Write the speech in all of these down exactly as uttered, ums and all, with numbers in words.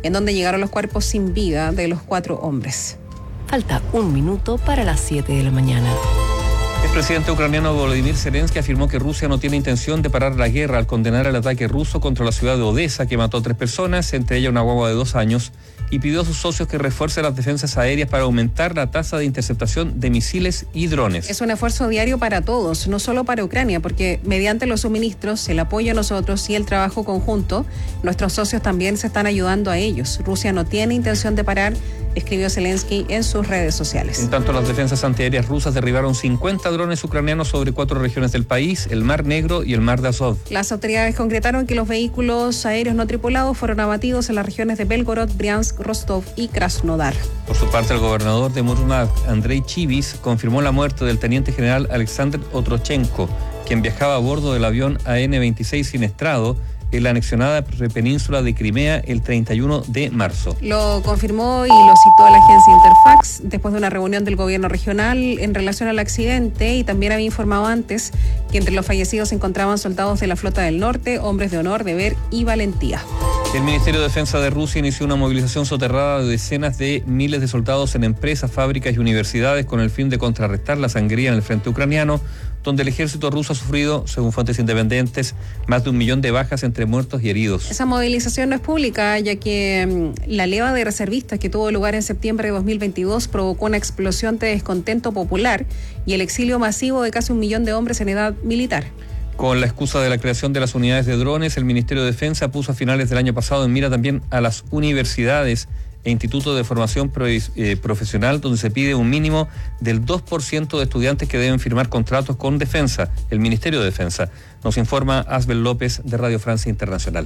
en donde llegaron los cuerpos sin vida de los cuatro hombres. Falta un minuto para las siete de la mañana. El presidente ucraniano Volodymyr Zelensky afirmó que Rusia no tiene intención de parar la guerra al condenar el ataque ruso contra la ciudad de Odessa, que mató a tres personas, entre ellas una guagua de dos años, y pidió a sus socios que refuercen las defensas aéreas para aumentar la tasa de interceptación de misiles y drones. Es un esfuerzo diario para todos, no solo para Ucrania, porque mediante los suministros, el apoyo a nosotros y el trabajo conjunto, nuestros socios también se están ayudando a ellos. Rusia no tiene intención de parar, escribió Zelensky en sus redes sociales. En tanto, las defensas antiaéreas rusas derribaron cincuenta drones ucranianos sobre cuatro regiones del país, el Mar Negro y el Mar de Azov. Las autoridades concretaron que los vehículos aéreos no tripulados fueron abatidos en las regiones de Belgorod, Briansk, Rostov y Krasnodar. Por su parte, el gobernador de Murmansk, Andrei Chivis, confirmó la muerte del teniente general Alexander Otrochenko, quien viajaba a bordo del avión A N veintiséis siniestrado en la anexionada península de Crimea el treinta y uno de marzo. Lo confirmó y lo citó la agencia Interfax después de una reunión del gobierno regional en relación al accidente, y también había informado antes que entre los fallecidos se encontraban soldados de la Flota del Norte, hombres de honor, deber y valentía. El Ministerio de Defensa de Rusia inició una movilización soterrada de decenas de miles de soldados en empresas, fábricas y universidades con el fin de contrarrestar la sangría en el frente ucraniano, donde el ejército ruso ha sufrido, según fuentes independientes, más de un millón de bajas entre muertos y heridos. Esa movilización no es pública, ya que mmm, la leva de reservistas que tuvo lugar en septiembre de dos mil veintidós provocó una explosión de descontento popular y el exilio masivo de casi un millón de hombres en edad militar. Con la excusa de la creación de las unidades de drones, el Ministerio de Defensa puso a finales del año pasado en mira también a las universidades e institutos de formación pro, eh, profesional, donde se pide un mínimo del dos por ciento de estudiantes que deben firmar contratos con Defensa, el Ministerio de Defensa. Nos informa Asbel López de Radio Francia Internacional.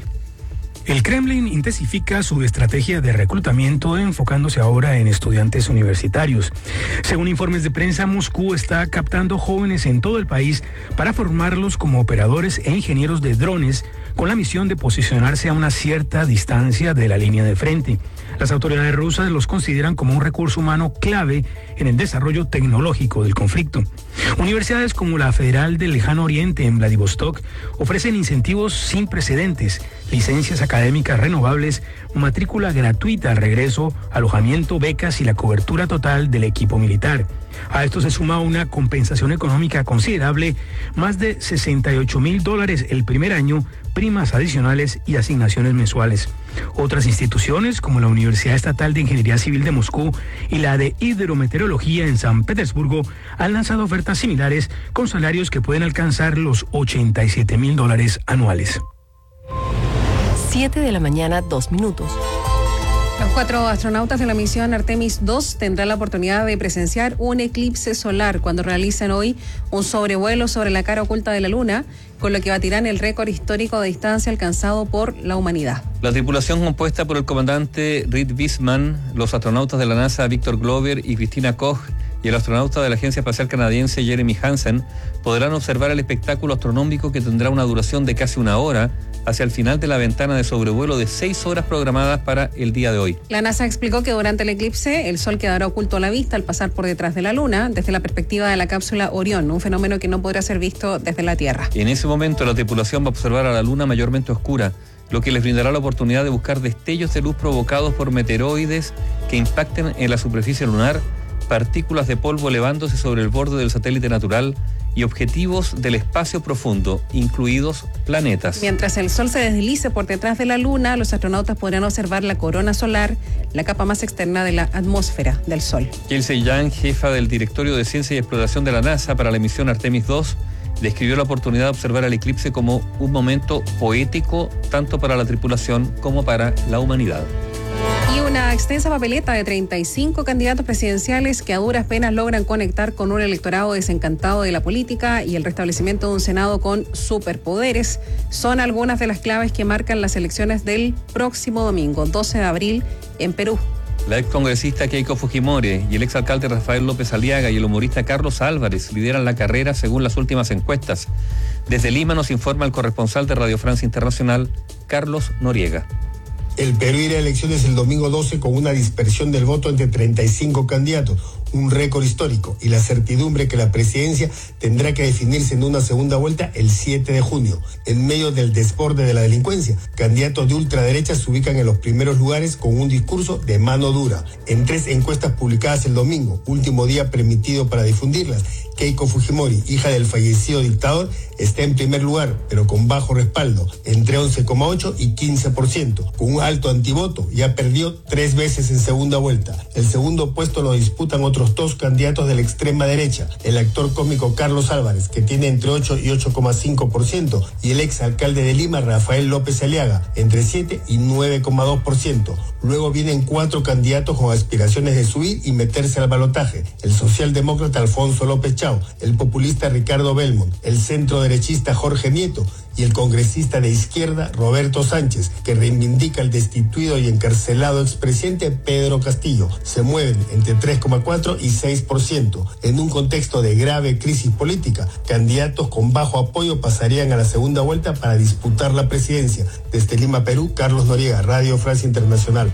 El Kremlin intensifica su estrategia de reclutamiento, enfocándose ahora en estudiantes universitarios. Según informes de prensa, Moscú está captando jóvenes en todo el país para formarlos como operadores e ingenieros de drones, con la misión de posicionarse a una cierta distancia de la línea de frente. Las autoridades rusas los consideran como un recurso humano clave en el desarrollo tecnológico del conflicto. Universidades como la Federal del Lejano Oriente en Vladivostok ofrecen incentivos sin precedentes, licencias académicas renovables, matrícula gratuita al regreso, alojamiento, becas y la cobertura total del equipo militar. A esto se suma una compensación económica considerable, más de sesenta y ocho mil dólares el primer año, primas adicionales y asignaciones mensuales. Otras instituciones, como la Universidad Estatal de Ingeniería Civil de Moscú y la de Hidrometeorología en San Petersburgo, han lanzado ofertas similares con salarios que pueden alcanzar los ochenta y siete mil dólares anuales. siete de la mañana, dos minutos. Los cuatro astronautas de la misión Artemis dos tendrán la oportunidad de presenciar un eclipse solar cuando realicen hoy un sobrevuelo sobre la cara oculta de la Luna, con lo que batirán el récord histórico de distancia alcanzado por la humanidad. La tripulación, compuesta por el comandante Reed Wiseman, los astronautas de la NASA Victor Glover y Christina Koch y el astronauta de la Agencia Espacial Canadiense Jeremy Hansen, podrán observar el espectáculo astronómico, que tendrá una duración de casi una hora, hacia el final de la ventana de sobrevuelo de seis horas programadas para el día de hoy. La NASA explicó que durante el eclipse el Sol quedará oculto a la vista al pasar por detrás de la Luna, desde la perspectiva de la cápsula Orión, un fenómeno que no podrá ser visto desde la Tierra. En ese momento la tripulación va a observar a la Luna mayormente oscura, lo que les brindará la oportunidad de buscar destellos de luz provocados por meteoroides que impacten en la superficie lunar, partículas de polvo elevándose sobre el borde del satélite natural y objetivos del espacio profundo, incluidos planetas. Mientras el Sol se deslice por detrás de la Luna, los astronautas podrán observar la corona solar, la capa más externa de la atmósfera del Sol. Kelsey Young, jefa del Directorio de Ciencia y Exploración de la NASA para la misión Artemis dos, describió la oportunidad de observar el eclipse como un momento poético tanto para la tripulación como para la humanidad. Y una extensa papeleta de treinta y cinco candidatos presidenciales que a duras penas logran conectar con un electorado desencantado de la política y el restablecimiento de un Senado con superpoderes son algunas de las claves que marcan las elecciones del próximo domingo, doce de abril, en Perú. La excongresista Keiko Fujimori y el exalcalde Rafael López Aliaga y el humorista Carlos Álvarez lideran la carrera según las últimas encuestas. Desde Lima nos informa el corresponsal de Radio Francia Internacional, Carlos Noriega. El Perú irá a elecciones el domingo doce con una dispersión del voto entre treinta y cinco candidatos, un récord histórico y la certidumbre que la presidencia tendrá que definirse en una segunda vuelta el siete de junio. En medio del desborde de la delincuencia, candidatos de ultraderecha se ubican en los primeros lugares con un discurso de mano dura. En tres encuestas publicadas el domingo, último día permitido para difundirlas, Keiko Fujimori, hija del fallecido dictador, está en primer lugar, pero con bajo respaldo, entre once coma ocho y quince por ciento. Con un alto antivoto, ya perdió tres veces en segunda vuelta. El segundo puesto lo disputan otros dos candidatos de la extrema derecha, el actor cómico Carlos Álvarez, que tiene entre ocho y ocho coma cinco por ciento, y el ex alcalde de Lima, Rafael López Aliaga, entre siete y nueve coma dos por ciento. Luego vienen cuatro candidatos con aspiraciones de subir y meterse al balotaje: el socialdemócrata Alfonso López Chao, el populista Ricardo Belmont, el centro derechista Jorge Nieto y el congresista de izquierda Roberto Sánchez, que reivindica el destituido y encarcelado expresidente Pedro Castillo. Se mueven entre tres coma cuatro y seis por ciento. En un contexto de grave crisis política, candidatos con bajo apoyo pasarían a la segunda vuelta para disputar la presidencia. Desde Lima, Perú, Carlos Noriega, Radio Francia Internacional.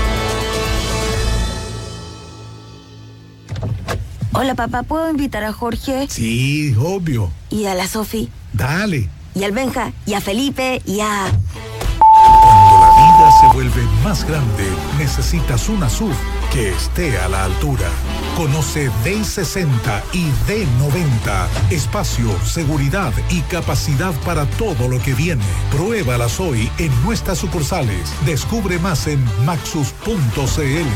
Hola, papá, ¿puedo invitar a Jorge? Sí, obvio. ¿Y a la Sofi? Dale. ¿Y al Benja? ¿Y a Felipe? ¿Y a...? Cuando la vida se vuelve más grande, necesitas una S U V que esté a la altura. Conoce D I sesenta y D noventa. Espacio, seguridad y capacidad para todo lo que viene. Pruébalas hoy en nuestras sucursales. Descubre más en maxus punto c l.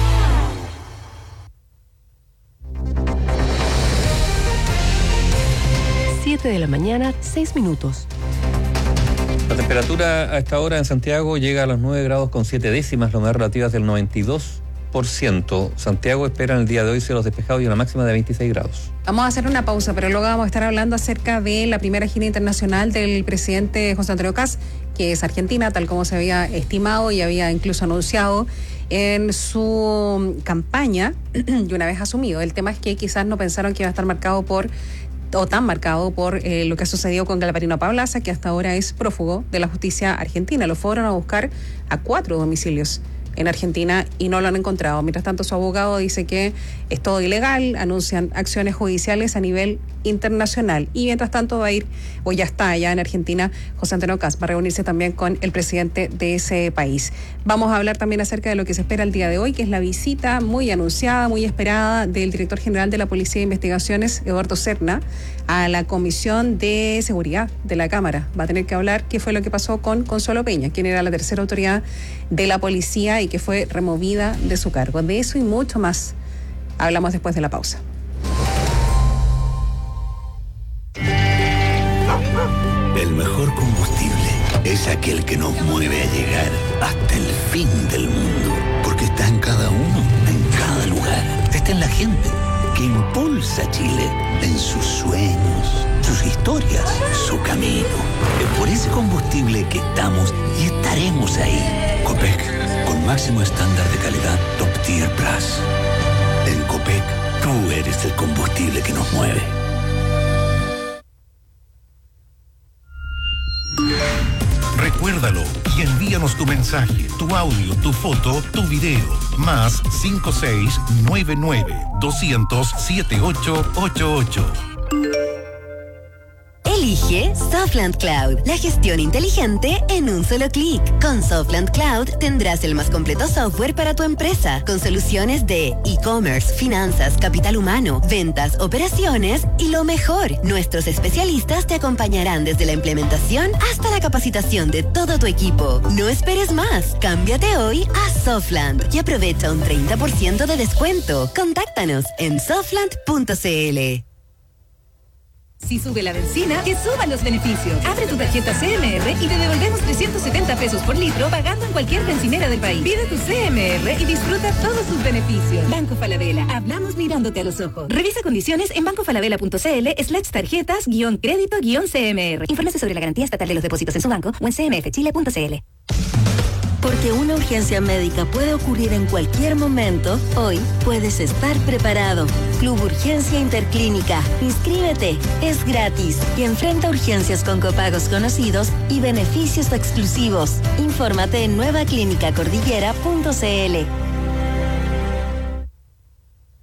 siete de la mañana, seis minutos. La temperatura a esta hora en Santiago llega a los nueve grados con siete décimas, la humedad relativa es del noventa y dos por ciento. Santiago espera en el día de hoy cielos despejados y una máxima de veintiséis grados. Vamos a hacer una pausa, pero luego vamos a estar hablando acerca de la primera gira internacional del presidente José Antonio Kast, que es Argentina, tal como se había estimado y había incluso anunciado en su campaña y una vez asumido. El tema es que quizás no pensaron que iba a estar marcado por o tan marcado por eh, lo que ha sucedido con Galvarino Pablaza, que hasta ahora es prófugo de la justicia argentina. Lo fueron a buscar a cuatro domicilios en Argentina y no lo han encontrado. Mientras tanto, su abogado dice que es todo ilegal, anuncian acciones judiciales a nivel internacional. Y mientras tanto va a ir, o ya está allá en Argentina, José Antonio Kast, para reunirse también con el presidente de ese país. Vamos a hablar también acerca de lo que se espera el día de hoy, que es la visita muy anunciada, muy esperada del director general de la Policía de Investigaciones, Eduardo Serna, a la Comisión de Seguridad de la Cámara. Va a tener que hablar qué fue lo que pasó con Consuelo Peña, quien era la tercera autoridad de la policía y que fue removida de su cargo. De eso y mucho más hablamos después de la pausa. El mejor combustible es aquel que nos mueve a llegar hasta el fin del mundo, porque está en cada uno, en cada lugar. Está en la gente que impulsa a Chile en sus sueños, sus historias, su camino. Es por ese combustible que estamos y estaremos ahí. Copec, con máximo estándar de calidad Top Tier Plus. En Copec, tú eres el combustible que nos mueve. Recuérdalo y envíanos tu mensaje, tu audio, tu foto, tu video. Más cinco seis nueve nueve dos cero cero siete ocho ocho ocho. Elige Softland Cloud, la gestión inteligente en un solo clic. Con Softland Cloud tendrás el más completo software para tu empresa, con soluciones de e-commerce, finanzas, capital humano, ventas, operaciones y lo mejor, nuestros especialistas te acompañarán desde la implementación hasta la capacitación de todo tu equipo. No esperes más, cámbiate hoy a Softland y aprovecha un treinta por ciento de descuento. Contáctanos en softland punto c l. Si sube la benzina, que suban los beneficios. Abre tu tarjeta C M R y te devolvemos trescientos setenta pesos por litro pagando en cualquier bencinera del país. Pide tu C M R y disfruta todos sus beneficios. Banco Falabella. Hablamos mirándote a los ojos. Revisa condiciones en bancofalabella punto c l slash tarjetas guión crédito guión C M R. Infórmese sobre la garantía estatal de los depósitos en su banco o en c m f chile punto c l. Porque una urgencia médica puede ocurrir en cualquier momento, hoy puedes estar preparado. Club Urgencia Interclínica. Inscríbete, es gratis y enfrenta urgencias con copagos conocidos y beneficios exclusivos. Infórmate en nueva clínica cordillera punto c l.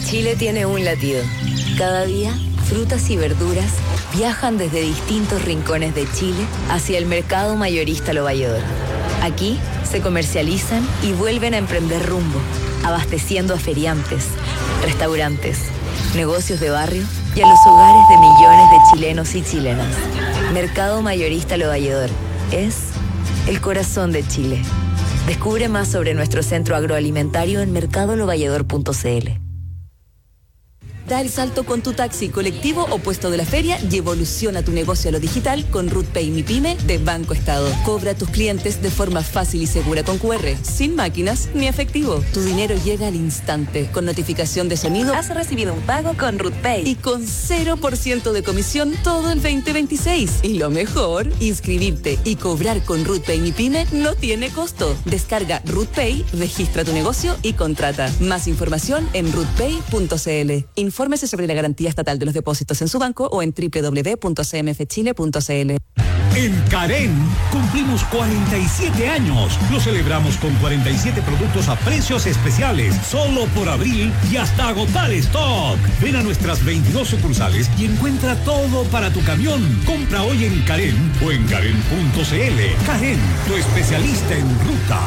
Chile tiene un latido. Cada día, frutas y verduras viajan desde distintos rincones de Chile hacia el mercado mayorista Lo Valledor. Aquí se comercializan y vuelven a emprender rumbo, abasteciendo a feriantes, restaurantes, negocios de barrio y a los hogares de millones de chilenos y chilenas. Mercado Mayorista Lo Valledor es el corazón de Chile. Descubre más sobre nuestro centro agroalimentario en mercado lo valledor punto c l. Da el salto con tu taxi, colectivo o puesto de la feria y evoluciona tu negocio a lo digital con RootPay Mi Pyme de Banco Estado. Cobra a tus clientes de forma fácil y segura con cu erre, sin máquinas ni efectivo. Tu dinero llega al instante, con notificación de sonido. Has recibido un pago con RootPay. Y con cero por ciento de comisión todo el veinte veintiséis. Y lo mejor, inscribirte y cobrar con RootPay Mi Pyme no tiene costo. Descarga RootPay, registra tu negocio y contrata. Más información en rootpay punto c l. Infórmese sobre la garantía estatal de los depósitos en su banco o en doble u doble u doble u punto c m f chile punto c l. En Karen cumplimos cuarenta y siete años. Lo celebramos con cuarenta y siete productos a precios especiales, solo por abril y hasta agotar stock. Ven a nuestras veintidós sucursales y encuentra todo para tu camión. Compra hoy en Karen o en karen punto c l. Karen, tu especialista en ruta.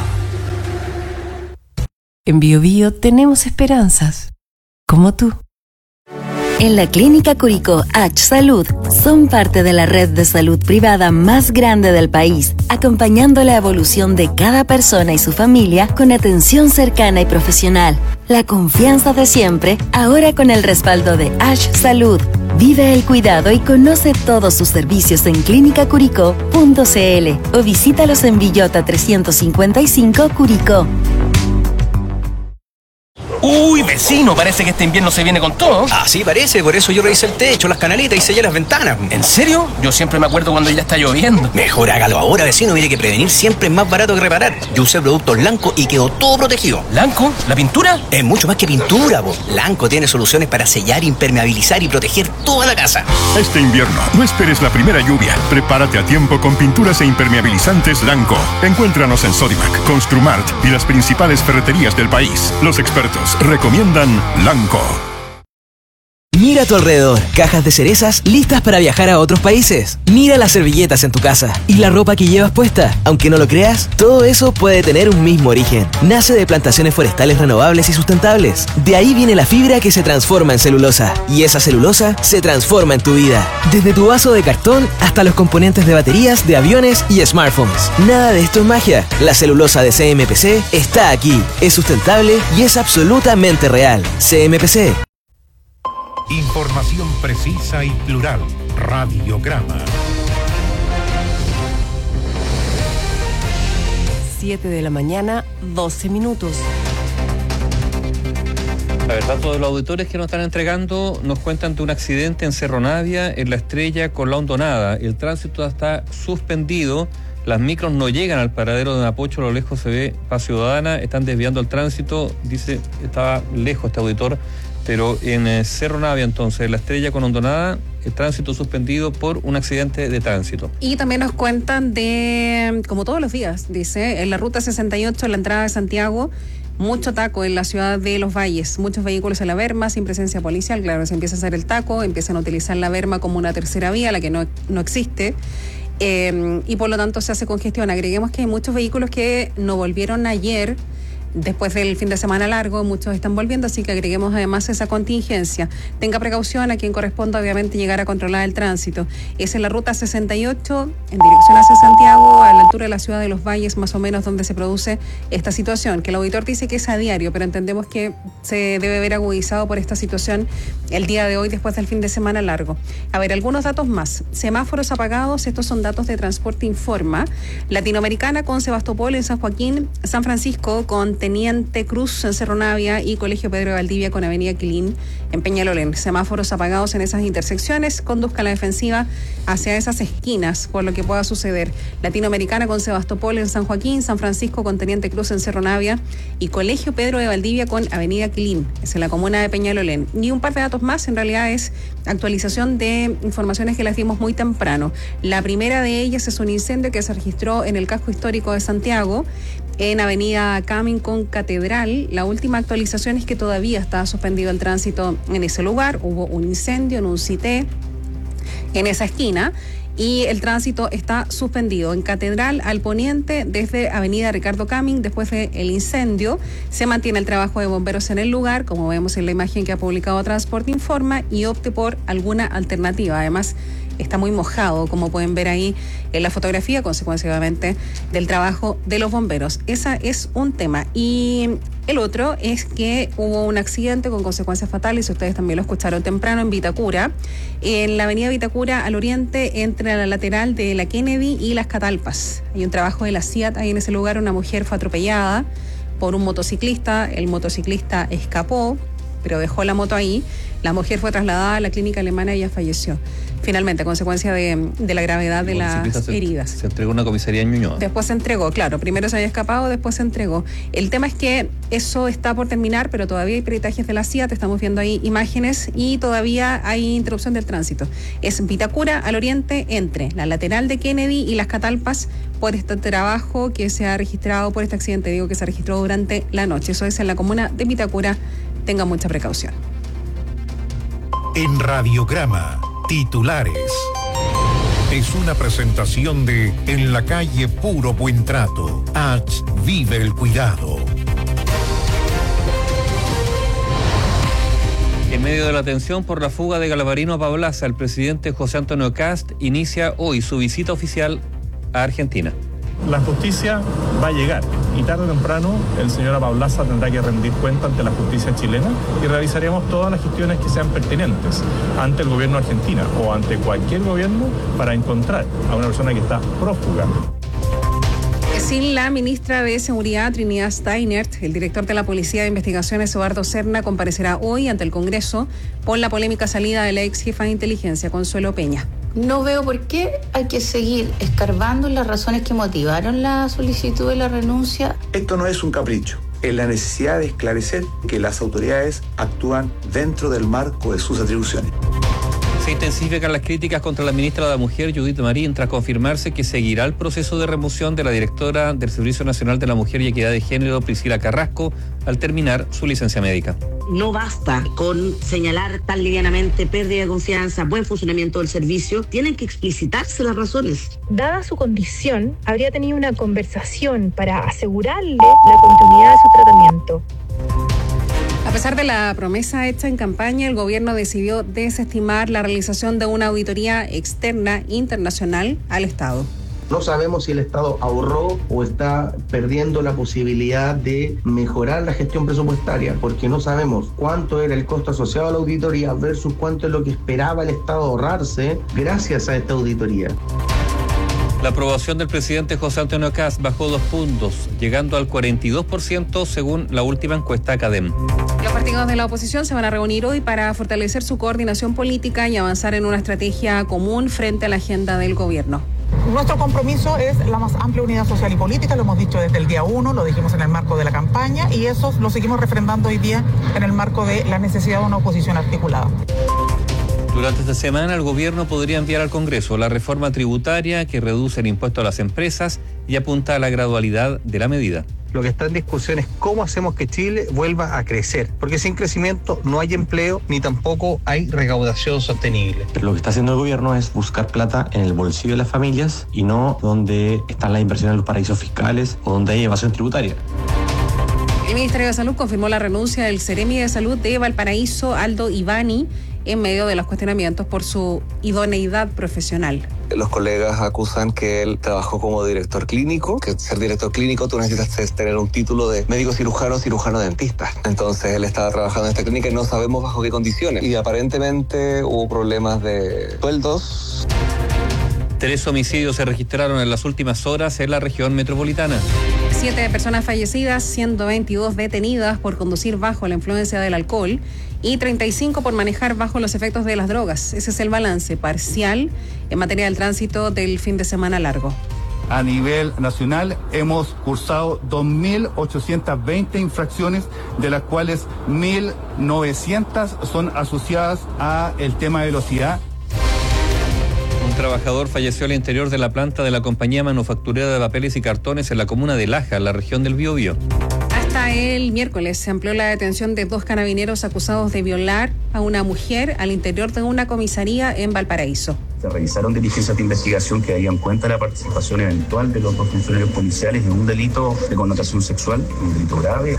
En Bio Bio tenemos esperanzas, como tú. En la Clínica Curicó H Salud son parte de la red de salud privada más grande del país, acompañando la evolución de cada persona y su familia con atención cercana y profesional. La confianza de siempre, ahora con el respaldo de H Salud. Vive el cuidado y conoce todos sus servicios en clínica curicó punto c l o visítalos en Villota trescientos cincuenta y cinco Curicó. Uy, vecino, parece que este invierno se viene con todo. Así parece, por eso yo revisé el techo, las canaletas y sellé las ventanas. ¿En serio? Yo siempre me acuerdo cuando ya está lloviendo. Mejor hágalo ahora, vecino, mire que prevenir siempre es más barato que reparar. Yo usé productos Lanco y quedó todo protegido. ¿Lanco? ¿La pintura? Es mucho más que pintura, po. Lanco tiene soluciones para sellar, impermeabilizar y proteger toda la casa. Este invierno, no esperes la primera lluvia. Prepárate a tiempo con pinturas e impermeabilizantes Lanco. Encuéntranos en Sodimac, Construmart y las principales ferreterías del país. Los expertos recomiendan Lanco. Mira a tu alrededor, cajas de cerezas listas para viajar a otros países. Mira las servilletas en tu casa y la ropa que llevas puesta. Aunque no lo creas, todo eso puede tener un mismo origen. Nace de plantaciones forestales renovables y sustentables. De ahí viene la fibra que se transforma en celulosa. Y esa celulosa se transforma en tu vida. Desde tu vaso de cartón hasta los componentes de baterías de aviones y smartphones. Nada de esto es magia. La celulosa de C M P C está aquí. Es sustentable y es absolutamente real. C M P C. Información precisa y plural. Radiograma. siete de la mañana, doce minutos. La verdad, todos los auditores que nos están entregando nos cuentan de un accidente en Cerro Navia, en La Estrella, con La Hondonada. El tránsito está suspendido. Las micros no llegan al paradero de Mapocho, a lo lejos se ve Paz Ciudadana, están desviando el tránsito, dice, estaba lejos este auditor, pero en eh, Cerro Navia, entonces, La Estrella con Hondonada, el tránsito suspendido por un accidente de tránsito. Y también nos cuentan de, como todos los días, dice, en la ruta sesenta y ocho, en la entrada de Santiago, mucho taco en la ciudad de Los Valles, muchos vehículos en la berma sin presencia policial. Claro, se empieza a hacer el taco, empiezan a utilizar la berma como una tercera vía, la que no, no existe. Eh, y por lo tanto se hace congestión. Agreguemos que hay muchos vehículos que no volvieron ayer después del fin de semana largo, muchos están volviendo, así que agreguemos además esa contingencia. Tenga precaución, a quien corresponda obviamente llegar a controlar el tránsito. Es en la ruta sesenta y ocho, en dirección hacia Santiago, a la altura de la ciudad de Los Valles, más o menos donde se produce esta situación, que el auditor dice que es a diario, pero entendemos que se debe ver agudizado por esta situación el día de hoy después del fin de semana largo. A ver, algunos datos más. Semáforos apagados, estos son datos de Transporte Informa. Latinoamericana con Sebastopol en San Joaquín, San Francisco con Teniente Cruz en Cerro Navia y Colegio Pedro de Valdivia con Avenida Quilín en Peñalolén. Semáforos apagados en esas intersecciones, conduzca la defensiva hacia esas esquinas por lo que pueda suceder. Latinoamericana con Sebastopol en San Joaquín, San Francisco con Teniente Cruz en Cerro Navia y Colegio Pedro de Valdivia con Avenida Quilín, es en la comuna de Peñalolén. Y un par de datos más, en realidad es actualización de informaciones que las dimos muy temprano. La primera de ellas es un incendio que se registró en el casco histórico de Santiago. en Avenida Camin con Catedral. La última actualización es que todavía está suspendido el tránsito en ese lugar. Hubo un incendio en un cité en esa esquina y el tránsito está suspendido. En Catedral al poniente, desde Avenida Ricardo Camin, después del incendio, se mantiene el trabajo de bomberos en el lugar, como vemos en la imagen que ha publicado Transporte Informa, y opte por alguna alternativa. Además, está muy mojado, como pueden ver ahí en la fotografía, consecuentemente del trabajo de los bomberos. Ese es un tema. Y el otro es que hubo un accidente con consecuencias fatales, ustedes también lo escucharon temprano, en Vitacura, en la avenida Vitacura al oriente, entre la lateral de la Kennedy y las Catalpas. Hay un trabajo de la C I A T ahí en ese lugar. Una mujer fue atropellada por un motociclista. El motociclista escapó, pero dejó la moto ahí. La mujer fue trasladada a la clínica alemana y ella falleció. Finalmente, a consecuencia de, de la gravedad de las se, heridas. Se entregó a una comisaría en Ñuñoa. Después se entregó, claro. Primero se había escapado, después se entregó. El tema es que eso está por terminar, pero todavía hay peritajes de la C I A T. Estamos viendo ahí imágenes y todavía hay interrupción del tránsito. Es Vitacura al oriente, entre la lateral de Kennedy y las Catalpas, por este trabajo que se ha registrado, por este accidente, digo, que se registró durante la noche. Eso es en la comuna de Vitacura. Tenga mucha precaución. En Radiograma, titulares. Es una presentación de En la calle Puro Buen Trato. H. Vive el cuidado. En medio de la tensión por la fuga de Galvarino a Pablaza, el presidente José Antonio Kast inicia hoy su visita oficial a Argentina. La justicia va a llegar y tarde o temprano el señor Pablaza tendrá que rendir cuenta ante la justicia chilena y realizaremos todas las gestiones que sean pertinentes ante el gobierno argentino o ante cualquier gobierno para encontrar a una persona que está prófuga. Sin la ministra de Seguridad, Trinidad Steinert, el director de la Policía de Investigaciones, Eduardo Serna, comparecerá hoy ante el Congreso por la polémica salida de la ex jefa de inteligencia, Consuelo Peña. No veo por qué hay que seguir escarbando en las razones que motivaron la solicitud de la renuncia. Esto no es un capricho, es la necesidad de esclarecer que las autoridades actúan dentro del marco de sus atribuciones. Se intensifican las críticas contra la ministra de la Mujer, Judith Marín, tras confirmarse que seguirá el proceso de remoción de la directora del Servicio Nacional de la Mujer y Equidad de Género, Priscila Carrasco, al terminar su licencia médica. No basta con señalar tan livianamente pérdida de confianza, buen funcionamiento del servicio, tienen que explicitarse las razones. Dada su condición, habría tenido una conversación para asegurarle la continuidad de su tratamiento. A pesar de la promesa hecha en campaña, el gobierno decidió desestimar la realización de una auditoría externa internacional al Estado. No sabemos si el Estado ahorró o está perdiendo la posibilidad de mejorar la gestión presupuestaria, porque no sabemos cuánto era el costo asociado a la auditoría versus cuánto es lo que esperaba el Estado ahorrarse gracias a esta auditoría. La aprobación del presidente José Antonio Kast bajó dos puntos, llegando al cuarenta y dos por ciento según la última encuesta Academ. Los partidos de la oposición se van a reunir hoy para fortalecer su coordinación política y avanzar en una estrategia común frente a la agenda del gobierno. Nuestro compromiso es la más amplia unidad social y política, lo hemos dicho desde el día uno, lo dijimos en el marco de la campaña y eso lo seguimos refrendando hoy día en el marco de la necesidad de una oposición articulada. Durante esta semana el gobierno podría enviar al Congreso la reforma tributaria que reduce el impuesto a las empresas y apunta a la gradualidad de la medida. Lo que está en discusión es cómo hacemos que Chile vuelva a crecer, porque sin crecimiento no hay empleo ni tampoco hay recaudación sostenible. Pero lo que está haciendo el gobierno es buscar plata en el bolsillo de las familias y no donde están las inversiones en los paraísos fiscales o donde hay evasión tributaria. El Ministerio de Salud confirmó la renuncia del Seremi de Salud de Valparaíso, Aldo Ivani, en medio de los cuestionamientos por su idoneidad profesional. Los colegas acusan que él trabajó como director clínico, que ser director clínico tú necesitas tener un título de médico cirujano o cirujano dentista. Entonces él estaba trabajando en esta clínica y no sabemos bajo qué condiciones. Y aparentemente hubo problemas de sueldos. Tres homicidios se registraron en las últimas horas en la región metropolitana. Siete personas fallecidas, ciento veintidós detenidas por conducir bajo la influencia del alcohol y treinta y cinco por manejar bajo los efectos de las drogas. Ese es el balance parcial en materia del tránsito del fin de semana largo. A nivel nacional hemos cursado dos mil ochocientas veinte infracciones, de las cuales mil novecientas son asociadas a el tema de velocidad. Un Un trabajador falleció al interior de la planta de la compañía manufacturera de papeles y cartones en la comuna de Laja, en la región del Biobío. Hasta el miércoles se amplió la detención de dos carabineros acusados de violar a una mujer al interior de una comisaría en Valparaíso. Se realizaron diligencias de investigación que darían cuenta de la participación eventual de los dos funcionarios policiales en un delito de connotación sexual, un delito grave.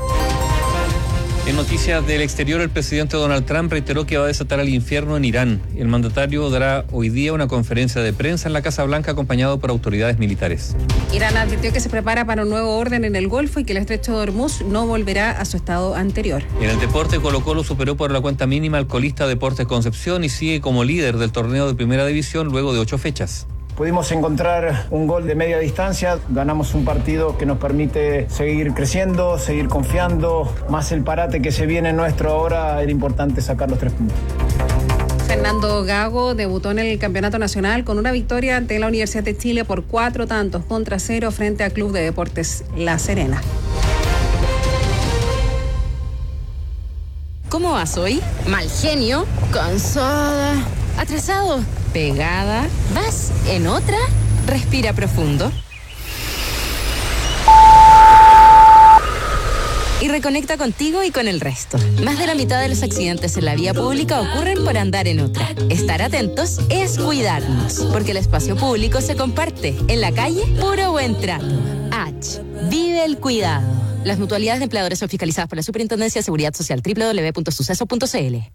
En noticias del exterior, el presidente Donald Trump reiteró que va a desatar el infierno en Irán. El mandatario dará hoy día una conferencia de prensa en la Casa Blanca acompañado por autoridades militares. Irán advirtió que se prepara para un nuevo orden en el Golfo y que el estrecho de Hormuz no volverá a su estado anterior. En el deporte, Colo-Colo superó por la cuenta mínima al colista Deportes Concepción y sigue como líder del torneo de primera división luego de ocho fechas. Pudimos encontrar un gol de media distancia, ganamos un partido que nos permite seguir creciendo, seguir confiando, más el parate que se viene nuestro ahora, era importante sacar los tres puntos. Fernando Gago debutó en el Campeonato Nacional con una victoria ante la Universidad de Chile por cuatro tantos contra cero frente al Club de Deportes La Serena. ¿Cómo vas hoy? Mal genio, cansada, atrasado, pegada. ¿Vas en otra? Respira profundo. Y reconecta contigo y con el resto. Más de la mitad de los accidentes en la vía pública ocurren por andar en otra. Estar atentos es cuidarnos, porque el espacio público se comparte. En la calle, puro buen trato. H. Vive el cuidado. Las mutualidades de empleadores son fiscalizadas por la Superintendencia de Seguridad Social. doble u doble u doble u punto suceso punto c l.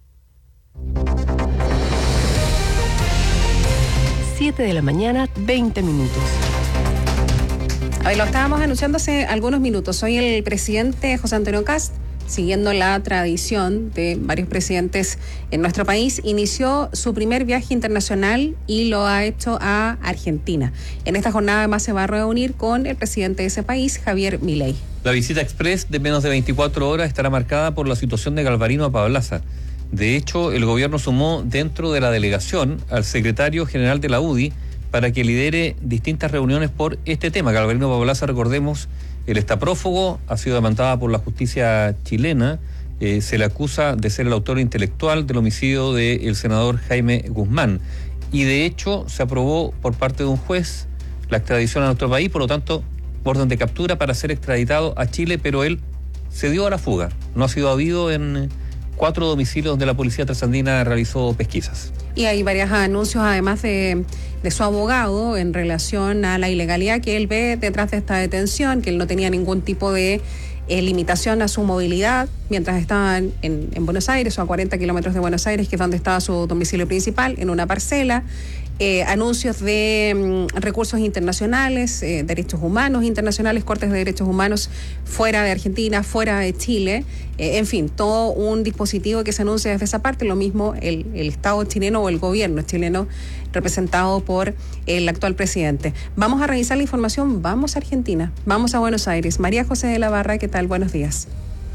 siete de la mañana, veinte minutos. Hoy lo estábamos anunciando hace algunos minutos. Hoy el presidente José Antonio Kast, siguiendo la tradición de varios presidentes en nuestro país, inició su primer viaje internacional y lo ha hecho a Argentina. En esta jornada además se va a reunir con el presidente de ese país, Javier Milei. La visita express de menos de veinticuatro horas estará marcada por la situación de Galvarino Apablaza. De hecho, el gobierno sumó dentro de la delegación al secretario general de la U D I para que lidere distintas reuniones por este tema. Galvarino Apablaza, recordemos, él está prófugo, ha sido demandada por la justicia chilena, eh, se le acusa de ser el autor intelectual del homicidio del senador Jaime Guzmán. Y de hecho, se aprobó por parte de un juez la extradición a nuestro país, por lo tanto, orden de captura para ser extraditado a Chile, pero él se dio a la fuga. No ha sido habido en cuatro domicilios donde la policía trasandina realizó pesquisas. Y hay varios anuncios, además de, de su abogado, en relación a la ilegalidad que él ve detrás de esta detención, que él no tenía ningún tipo de eh, limitación a su movilidad mientras estaba en, en Buenos Aires o a cuarenta kilómetros de Buenos Aires, que es donde estaba su domicilio principal, en una parcela. Eh, anuncios de mm, recursos internacionales, eh, derechos humanos internacionales, cortes de derechos humanos fuera de Argentina, fuera de Chile, eh, en fin, todo un dispositivo que se anuncia desde esa parte, lo mismo el, el Estado chileno o el gobierno chileno representado por el actual presidente. Vamos a revisar la información, vamos a Argentina, vamos a Buenos Aires. María José de la Barra, ¿qué tal? Buenos días.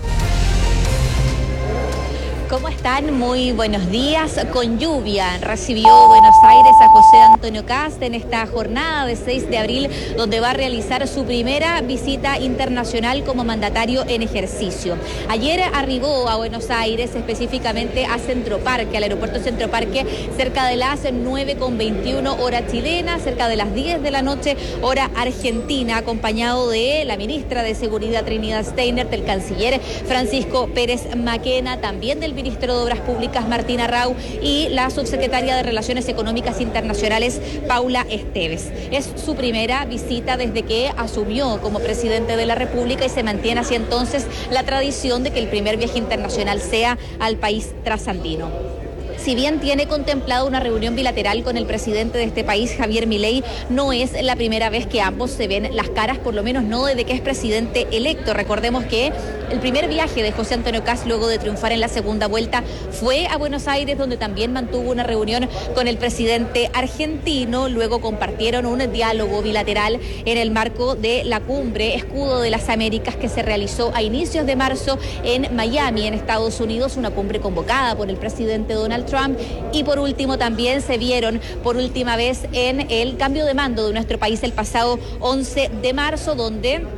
¿Cómo están? Muy buenos días. Con lluvia recibió Buenos Aires a José Antonio Kast en esta jornada de seis de abril, donde va a realizar su primera visita internacional como mandatario en ejercicio. Ayer arribó a Buenos Aires, específicamente a Centro Parque, al aeropuerto Centro Parque, cerca de las nueve con veintiuno hora chilena, cerca de las diez de la noche hora argentina, acompañado de la ministra de Seguridad Trinidad Steiner, del canciller Francisco Pérez Maquena, también del ministro de Obras Públicas Martín Arrau y la subsecretaria de Relaciones Económicas Internacionales Paula Esteves. Es su primera visita desde que asumió como presidente de la República y se mantiene así entonces la tradición de que el primer viaje internacional sea al país trasandino. Si bien tiene contemplado una reunión bilateral con el presidente de este país, Javier Milei, no es la primera vez que ambos se ven las caras, por lo menos no desde que es presidente electo. Recordemos que el primer viaje de José Antonio Kast luego de triunfar en la segunda vuelta fue a Buenos Aires, donde también mantuvo una reunión con el presidente argentino. Luego compartieron un diálogo bilateral en el marco de la cumbre Escudo de las Américas que se realizó a inicios de marzo en Miami, en Estados Unidos, una cumbre convocada por el presidente Donald Trump. Y por último también se vieron por última vez en el cambio de mando de nuestro país el pasado once de marzo, donde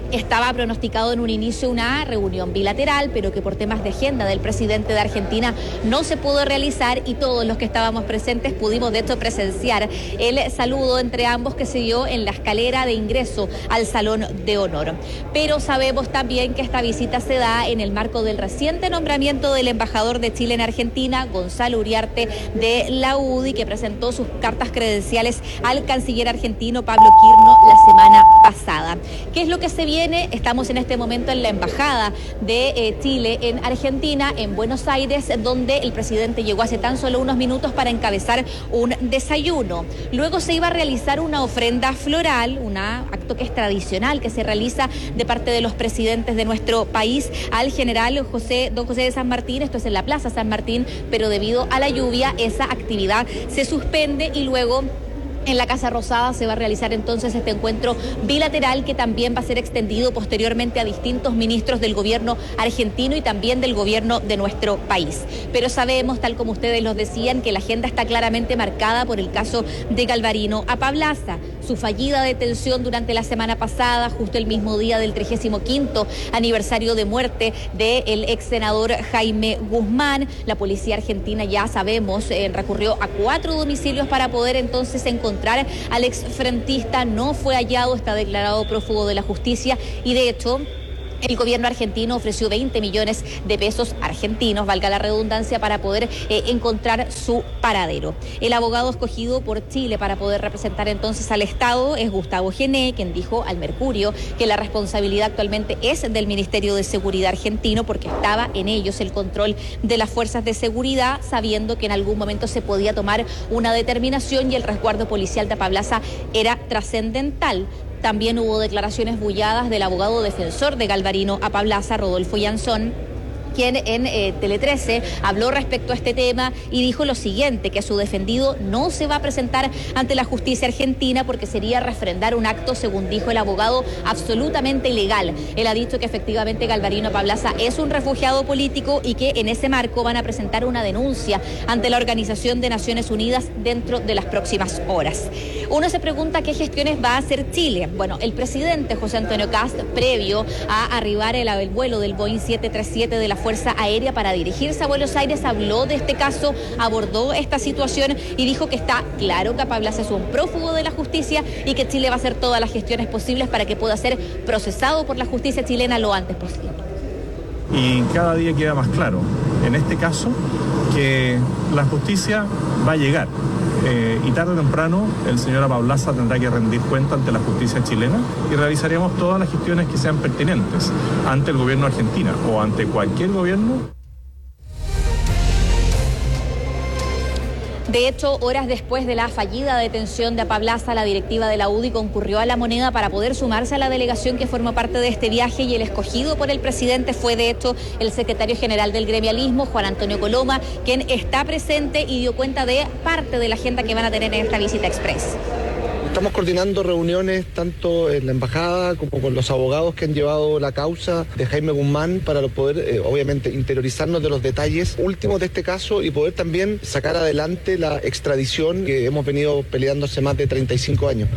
Estaba pronosticado en un inicio una reunión bilateral, pero que por temas de agenda del presidente de Argentina no se pudo realizar y todos los que estábamos presentes pudimos de hecho presenciar el saludo entre ambos que se dio en la escalera de ingreso al Salón de Honor. Pero sabemos también que esta visita se da en el marco del reciente nombramiento del embajador de Chile en Argentina, Gonzalo Uriarte, de la U D I, que presentó sus cartas credenciales al canciller argentino Pablo Quirno la semana pasada. ¿Qué es lo que se viene? Estamos en este momento en la embajada de eh, Chile en Argentina, en Buenos Aires, donde el presidente llegó hace tan solo unos minutos para encabezar un desayuno. Luego se iba a realizar una ofrenda floral, un acto que es tradicional, que se realiza de parte de los presidentes de nuestro país al general José, don José de San Martín. Esto es en la Plaza San Martín, pero debido a la lluvia esa actividad se suspende y luego en la Casa Rosada se va a realizar entonces este encuentro bilateral que también va a ser extendido posteriormente a distintos ministros del gobierno argentino y también del gobierno de nuestro país. Pero sabemos, tal como ustedes los decían, que la agenda está claramente marcada por el caso de Galvarino Apablaza, su fallida detención durante la semana pasada, justo el mismo día del trigésimo quinto aniversario de muerte del ex senador Jaime Guzmán. La policía argentina, ya sabemos, eh, recurrió a cuatro domicilios para poder entonces encontrar al exfrentista. No fue hallado, está declarado prófugo de la justicia y de hecho el gobierno argentino ofreció veinte millones de pesos argentinos, valga la redundancia, para poder eh, encontrar su paradero. El abogado escogido por Chile para poder representar entonces al Estado es Gustavo Gené, quien dijo al Mercurio que la responsabilidad actualmente es del Ministerio de Seguridad argentino porque estaba en ellos el control de las fuerzas de seguridad, sabiendo que en algún momento se podía tomar una determinación y el resguardo policial de Apablaza era trascendental. También hubo declaraciones bulladas del abogado defensor de Galvarino Apablaza, Rodolfo Yanzón, quien en eh, Tele trece habló respecto a este tema y dijo lo siguiente, que su defendido no se va a presentar ante la justicia argentina porque sería refrendar un acto, según dijo el abogado, absolutamente ilegal. Él ha dicho que efectivamente Galvarino Apablaza es un refugiado político y que en ese marco van a presentar una denuncia ante la Organización de Naciones Unidas dentro de las próximas horas. Uno se pregunta qué gestiones va a hacer Chile. Bueno, el presidente José Antonio Kast, previo a arribar el, el vuelo del Boeing siete treinta y siete de la Fuerza Aérea para dirigirse a Buenos Aires, habló de este caso, abordó esta situación y dijo que está claro que Apablaza es un prófugo de la justicia y que Chile va a hacer todas las gestiones posibles para que pueda ser procesado por la justicia chilena lo antes posible. Y cada día queda más claro, en este caso, que la justicia va a llegar. Eh, y tarde o temprano el señor Apablaza tendrá que rendir cuenta ante la justicia chilena y realizaremos todas las gestiones que sean pertinentes ante el gobierno argentino o ante cualquier gobierno. De hecho, horas después de la fallida detención de Apablaza, la directiva de la U D I concurrió a La Moneda para poder sumarse a la delegación que formó parte de este viaje y el escogido por el presidente fue de hecho el secretario general del gremialismo, Juan Antonio Coloma, quien está presente y dio cuenta de parte de la agenda que van a tener en esta visita express. Estamos coordinando reuniones tanto en la embajada como con los abogados que han llevado la causa de Jaime Guzmán para poder, eh, obviamente, interiorizarnos de los detalles últimos de este caso y poder también sacar adelante la extradición que hemos venido peleando hace más de treinta y cinco años.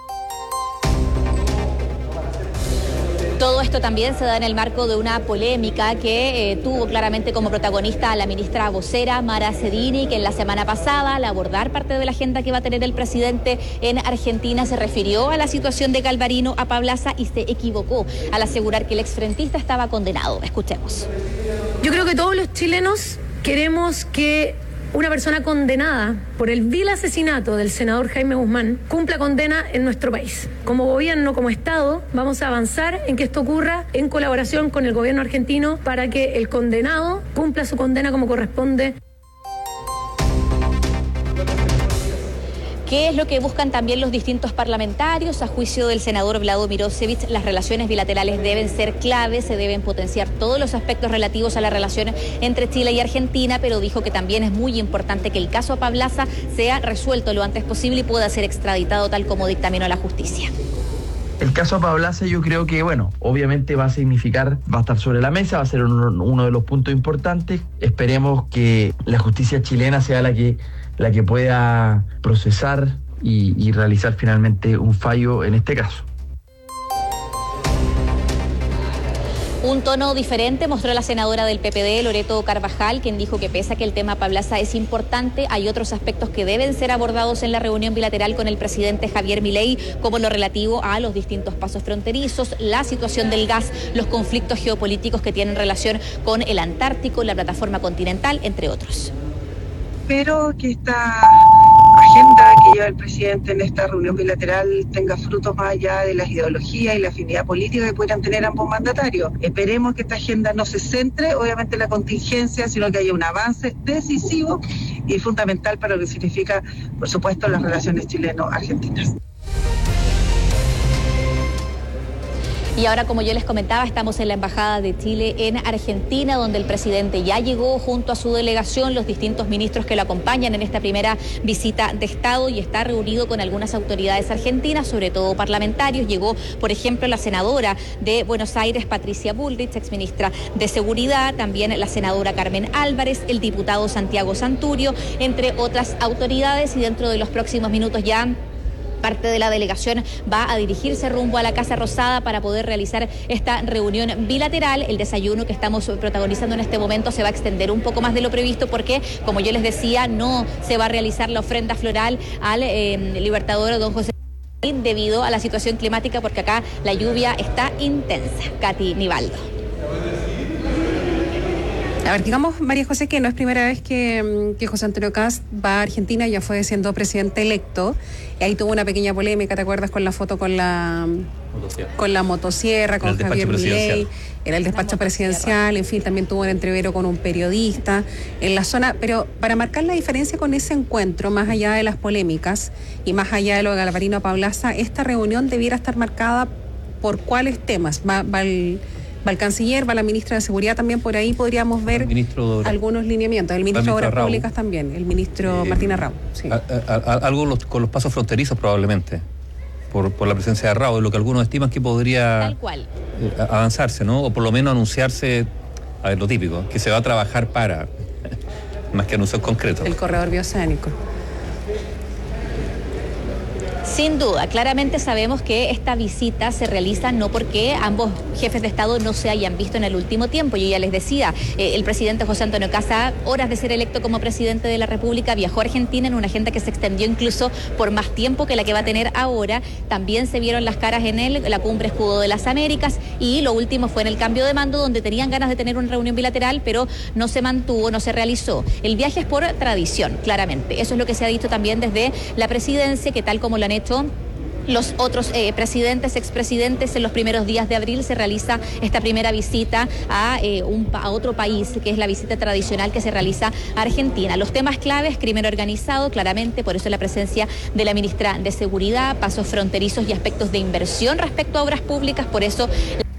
Todo esto también se da en el marco de una polémica que eh, tuvo claramente como protagonista a la ministra vocera Mara Cedini, que en la semana pasada, al abordar parte de la agenda que va a tener el presidente en Argentina, se refirió a la situación de Galvarino Apablaza y se equivocó al asegurar que el exfrentista estaba condenado. Escuchemos. Yo creo que todos los chilenos queremos que una persona condenada por el vil asesinato del senador Jaime Guzmán cumpla condena en nuestro país. Como gobierno, como Estado, vamos a avanzar en que esto ocurra en colaboración con el gobierno argentino para que el condenado cumpla su condena como corresponde. ¿Qué es lo que buscan también los distintos parlamentarios? A juicio del senador Vlado Mirosevic, las relaciones bilaterales deben ser claves, se deben potenciar todos los aspectos relativos a la relación entre Chile y Argentina, pero dijo que también es muy importante que el caso Apablaza sea resuelto lo antes posible y pueda ser extraditado tal como dictaminó la justicia. El caso Apablaza yo creo que, bueno, obviamente va a significar, va a estar sobre la mesa, va a ser uno, uno de los puntos importantes. Esperemos que la justicia chilena sea la que la que pueda procesar y, y realizar finalmente un fallo en este caso. Un tono diferente mostró la senadora del P P D, Loreto Carvajal, quien dijo que pese a que el tema Pablaza es importante, hay otros aspectos que deben ser abordados en la reunión bilateral con el presidente Javier Milei, como lo relativo a los distintos pasos fronterizos, la situación del gas, los conflictos geopolíticos que tienen relación con el Antártico, la plataforma continental, entre otros. Espero que esta agenda que lleva el presidente en esta reunión bilateral tenga frutos más allá de las ideologías y la afinidad política que puedan tener ambos mandatarios. Esperemos que esta agenda no se centre, obviamente, en la contingencia, sino que haya un avance decisivo y fundamental para lo que significa, por supuesto, las relaciones chileno-argentinas. Y ahora, como yo les comentaba, estamos en la Embajada de Chile en Argentina, donde el presidente ya llegó junto a su delegación, los distintos ministros que lo acompañan en esta primera visita de Estado, y está reunido con algunas autoridades argentinas, sobre todo parlamentarios. Llegó, por ejemplo, la senadora de Buenos Aires, Patricia Bullrich, exministra de Seguridad, también la senadora Carmen Álvarez, el diputado Santiago Santurio, entre otras autoridades, y dentro de los próximos minutos ya parte de la delegación va a dirigirse rumbo a la Casa Rosada para poder realizar esta reunión bilateral. El desayuno que estamos protagonizando en este momento se va a extender un poco más de lo previsto porque, como yo les decía, no se va a realizar la ofrenda floral al eh, libertador don José debido a la situación climática, porque acá la lluvia está intensa. Katy Nivaldo. A ver, digamos, María José, que no es primera vez que, que José Antonio Kast va a Argentina, ya fue siendo presidente electo, y ahí tuvo una pequeña polémica, ¿te acuerdas? Con la foto con la motosierra, con, la motosierra, con Javier Milei, era el despacho presidencial, en fin, también tuvo un entrevero con un periodista en la zona, pero para marcar la diferencia con ese encuentro, más allá de las polémicas y más allá de lo de Galvarino Pablaza, esta reunión debiera estar marcada por cuáles temas. Va, va el Va el canciller, va la ministra de Seguridad también, por ahí podríamos ver algunos lineamientos. El ministro de Obras Públicas también, el ministro eh, Martín Arrau. Sí. A, a, a, algo los, con los pasos fronterizos probablemente, por, por la presencia de Arrau, lo que algunos estiman que podría Tal cual. Eh, avanzarse, ¿no? O por lo menos anunciarse, a ver, lo típico, que se va a trabajar para, más que anuncios concretos. El corredor bioceánico. Sin duda, claramente sabemos que esta visita se realiza no porque ambos jefes de Estado no se hayan visto en el último tiempo. Yo ya les decía, eh, el presidente José Antonio Kast, horas de ser electo como presidente de la República, viajó a Argentina en una agenda que se extendió incluso por más tiempo que la que va a tener ahora. También se vieron las caras en él, la cumbre Escudo de las Américas, y lo último fue en el cambio de mando, donde tenían ganas de tener una reunión bilateral, pero no se mantuvo, no se realizó. El viaje es por tradición, claramente. Eso es lo que se ha dicho también desde la presidencia, que tal como lo han hecho los otros eh, presidentes, expresidentes, en los primeros días de abril se realiza esta primera visita a, eh, un, a otro país, que es la visita tradicional que se realiza a Argentina. Los temas claves, crimen organizado, claramente, por eso la presencia de la ministra de Seguridad, pasos fronterizos y aspectos de inversión respecto a obras públicas, por eso...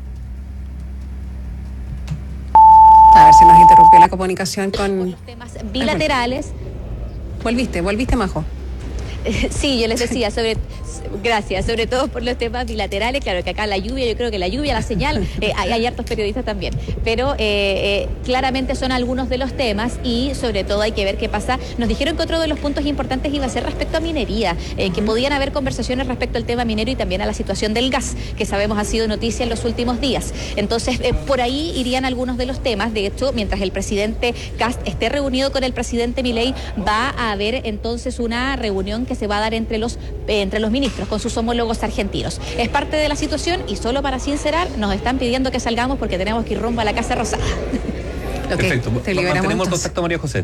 A ver, se nos interrumpió la comunicación con... Los temas bilaterales. ¿Volviste? ¿Volviste, Majo? Sí, yo les decía, sobre gracias, sobre todo por los temas bilaterales. Claro que acá la lluvia, yo creo que la lluvia, la señal, eh, hay, hay hartos periodistas también, pero eh, eh, claramente son algunos de los temas, y sobre todo hay que ver qué pasa. Nos dijeron que otro de los puntos importantes iba a ser respecto a minería, eh, que podían haber conversaciones respecto al tema minero y también a la situación del gas, que sabemos ha sido noticia en los últimos días. Entonces, eh, por ahí irían algunos de los temas. De hecho, mientras el presidente Kast esté reunido con el presidente Milei, va a haber entonces una reunión que se va a dar entre los, eh, entre los ministros, con sus homólogos argentinos. Es parte de la situación, y solo para sincerar, nos están pidiendo que salgamos porque tenemos que ir rumbo a la Casa Rosada. Perfecto. Okay, mantenemos el contacto, María José.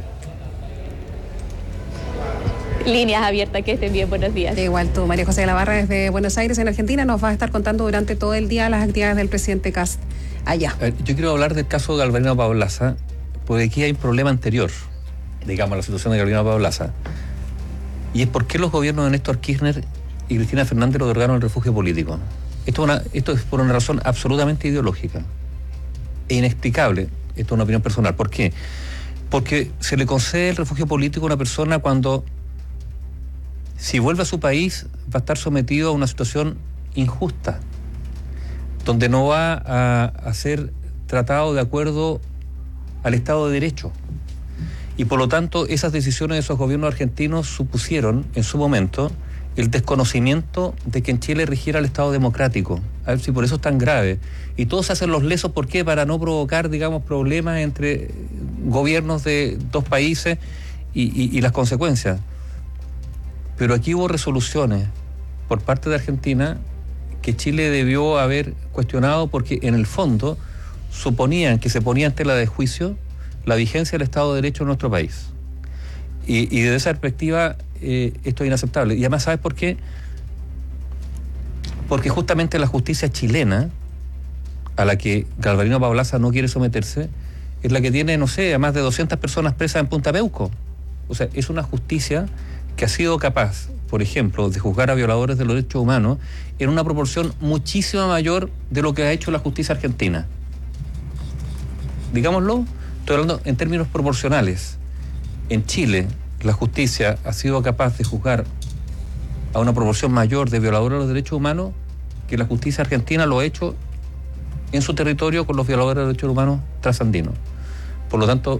Líneas abiertas, que estén bien, buenos días. Igual tú, María José de la Barra, desde Buenos Aires, en Argentina, nos va a estar contando durante todo el día las actividades del presidente Kast allá. Eh, yo quiero hablar del caso de Galvarino Pablaza, porque aquí hay un problema anterior, digamos, a la situación de Galvarino Pablaza. Y es por qué los gobiernos de Néstor Kirchner y Cristina Fernández lo otorgaron el refugio político. Esto es, una, esto es por una razón absolutamente ideológica e inexplicable. Esto es una opinión personal. ¿Por qué? Porque se le concede el refugio político a una persona cuando, si vuelve a su país, va a estar sometido a una situación injusta, donde no va a, a ser tratado de acuerdo al Estado de Derecho. Y por lo tanto, esas decisiones de esos gobiernos argentinos supusieron, en su momento, el desconocimiento de que en Chile rigiera el Estado democrático. A ver si por eso es tan grave. Y todos hacen los lesos, ¿por qué? Para no provocar, digamos, problemas entre gobiernos de dos países y, y, y las consecuencias. Pero aquí hubo resoluciones por parte de Argentina que Chile debió haber cuestionado porque en el fondo suponían que se ponía en tela de juicio la vigencia del Estado de Derecho en nuestro país. Y, y desde esa perspectiva eh, esto es inaceptable. Y además, ¿sabes por qué? Porque justamente la justicia chilena, a la que Galvarino Paolaza no quiere someterse, es la que tiene, no sé, a más de doscientas personas presas en Punta Peuco. O sea, es una justicia que ha sido capaz, por ejemplo, de juzgar a violadores de los derechos humanos en una proporción muchísimo mayor de lo que ha hecho la justicia argentina. Digámoslo, estoy hablando en términos proporcionales. En Chile, la justicia ha sido capaz de juzgar a una proporción mayor de violadores de los derechos humanos que la justicia argentina lo ha hecho en su territorio con los violadores de los derechos humanos trasandinos. Por lo tanto,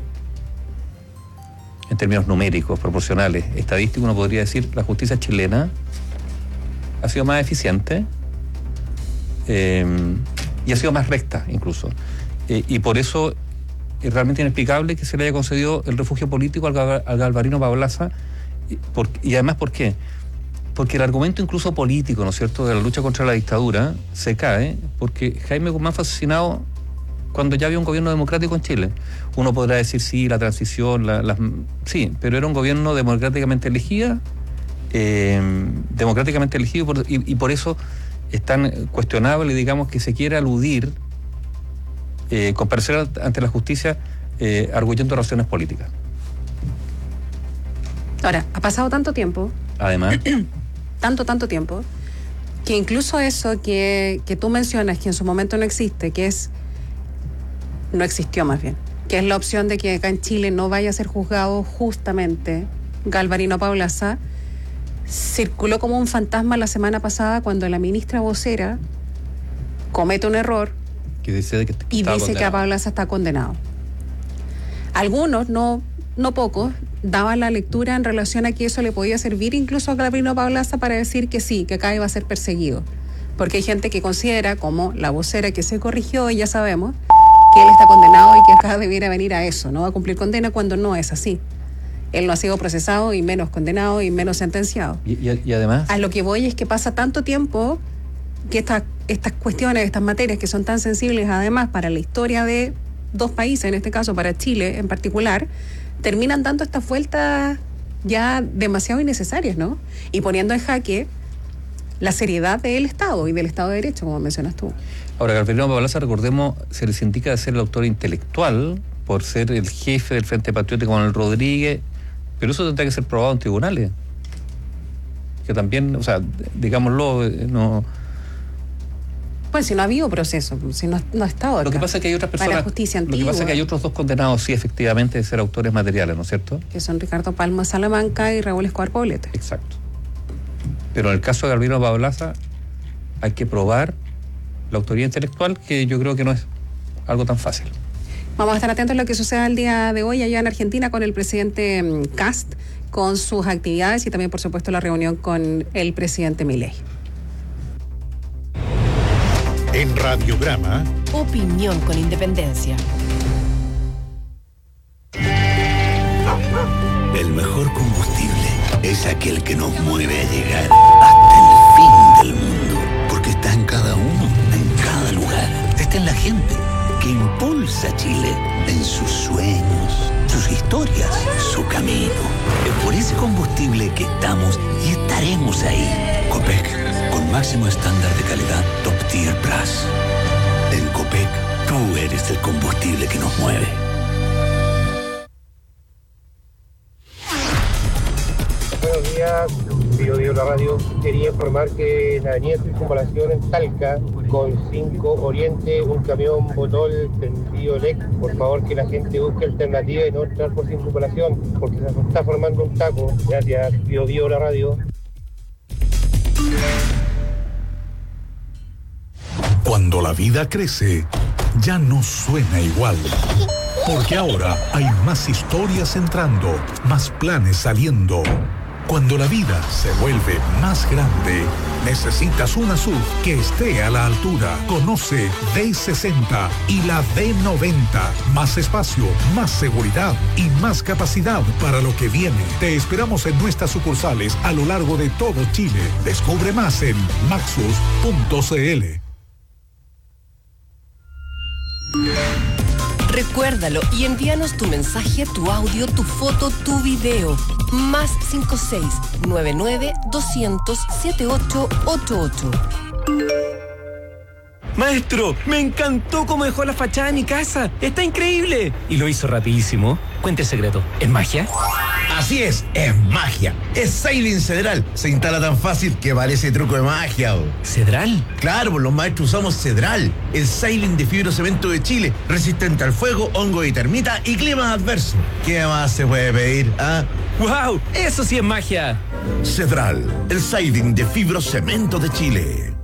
en términos numéricos, proporcionales, estadísticos, uno podría decir la justicia chilena ha sido más eficiente eh, y ha sido más recta incluso. Eh, y por eso es realmente inexplicable que se le haya concedido el refugio político al, al Galvarino Paolaza. Y, por, y además, ¿por qué? Porque el argumento incluso político, ¿no es cierto?, de la lucha contra la dictadura se cae porque Jaime Guzmán fue asesinado cuando ya había un gobierno democrático en Chile. Uno podrá decir, sí, la transición, la, la, sí, pero era un gobierno democráticamente elegido, eh, democráticamente elegido, por, y, y por eso es tan cuestionable, digamos, que se quiera aludir, eh, comparecer ante la justicia, eh, arguyendo razones políticas. Ahora, ha pasado tanto tiempo. Además. tanto, tanto tiempo, que incluso eso que, que tú mencionas, que en su momento no existe, que es no existió más bien, que es la opción de que acá en Chile no vaya a ser juzgado justamente Galvarino Paolaza, circuló como un fantasma la semana pasada cuando la ministra vocera comete un error que dice que y dice condenado. que a Paolaza está condenado. Algunos, no, no pocos, daban la lectura en relación a que eso le podía servir incluso a Galvarino Paolaza para decir que sí, que acá iba a ser perseguido. Porque hay gente que considera, como la vocera que se corrigió, y ya sabemos que él está condenado y que acá debiera venir a eso, no a cumplir condena, cuando no es así. Él no ha sido procesado y menos condenado y menos sentenciado. Y, y, y además... A lo que voy es que pasa tanto tiempo que estas estas cuestiones, estas materias que son tan sensibles además para la historia de dos países, en este caso para Chile en particular, terminan dando estas vueltas ya demasiado innecesarias, ¿no? Y poniendo en jaque la seriedad del Estado y del Estado de Derecho, como mencionas tú. Ahora, Galvarino Paolaza, recordemos, se les indica de ser el autor intelectual por ser el jefe del Frente Patriótico Manuel Rodríguez, pero eso tendrá que ser probado en tribunales. Que también, o sea, digámoslo, no... Pues si no ha habido proceso, si no, no ha estado acá. Lo que pasa es que hay otras personas... Para la justicia antigua. Lo que pasa es que hay otros dos condenados, sí, efectivamente, de ser autores materiales, ¿no es cierto? Que son Ricardo Palma Salamanca y Raúl Escobar Poblete. Exacto. Pero en el caso de Galvarino Paolaza hay que probar la autoría intelectual, que yo creo que no es algo tan fácil. Vamos a estar atentos a lo que suceda el día de hoy allá en Argentina con el presidente Kast, con sus actividades y también, por supuesto, la reunión con el presidente Milei. En Radiograma, opinión con independencia. El mejor combustible es aquel que nos mueve a llegar hasta el fin del mundo, porque está en cada uno, en cada lugar. Está en la gente que impulsa a Chile en sus sueños, sus historias, su camino. Es por ese combustible que estamos y estaremos ahí. Copec, con máximo estándar de calidad Top Tier Plus. En Copec, tú eres el combustible que nos mueve. Buenos días, Bio Bio La Radio. Quería informar que en la avenida Circunvalación en Talca, con cinco Oriente, un camión botol prendido L E C. Por favor, que la gente busque alternativa y no entrar por Circunvalación, porque se está formando un taco. Gracias, Bio Bio La Radio. Cuando la vida crece, ya no suena igual. Porque ahora hay más historias entrando, más planes saliendo, Cuando la vida se vuelve más grande, necesitas una S U V que esté a la altura. Conoce D sesenta y la D noventa. Más espacio, más seguridad y más capacidad para lo que viene. Te esperamos en nuestras sucursales a lo largo de todo Chile. Descubre más en maxus punto c l. Recuérdalo y envíanos tu mensaje, tu audio, tu foto, tu video. Más cinco seis nueve nueve doscientos setenta y ocho ochenta y ocho. Maestro, me encantó cómo dejó la fachada de mi casa. Está increíble. Y lo hizo rapidísimo. Cuente el secreto. ¿Es magia? Así es, es magia. Es Cedral Cedral. Se instala tan fácil que parece truco de magia. Oh. ¿Cedral? Claro, pues los maestros usamos Cedral, el Cedral de fibrocemento de Chile, resistente al fuego, hongo y termita y clima adverso. ¿Qué más se puede pedir? ¿Ah? ¡Wow! ¡Eso sí es magia! Cedral, el Cedral de fibrocemento de Chile.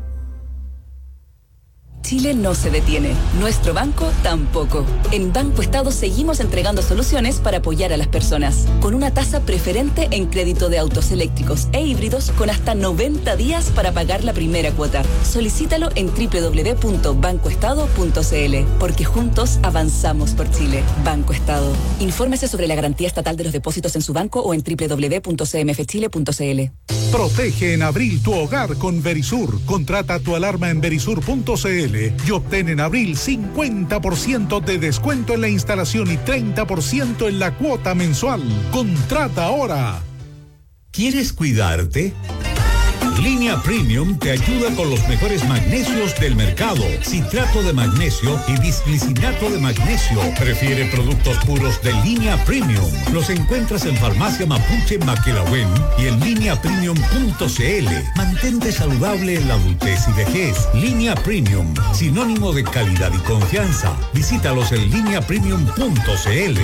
Chile no se detiene, nuestro banco tampoco. En Banco Estado seguimos entregando soluciones para apoyar a las personas, con una tasa preferente en crédito de autos eléctricos e híbridos con hasta noventa días para pagar la primera cuota. Solicítalo en doble u doble u doble u punto banco estado punto c l, porque juntos avanzamos por Chile. Banco Estado. Infórmese sobre la garantía estatal de los depósitos en su banco o en doble u doble u doble u punto c m f chile punto c l. Protege en abril tu hogar con Verisur. Contrata tu alarma en verisur punto c l y obtén en abril cincuenta por ciento de descuento en la instalación y treinta por ciento en la cuota mensual. Contrata ahora. ¿Quieres cuidarte? Línea Premium te ayuda con los mejores magnesios del mercado. Citrato de magnesio y bisglicinato de magnesio. Prefiere productos puros de Línea Premium. Los encuentras en Farmacia Mapuche Maquelahuen y en línea premium punto c l. Mantente saludable en la adultez y vejez. Línea Premium, sinónimo de calidad y confianza. Visítalos en línea premium punto c l.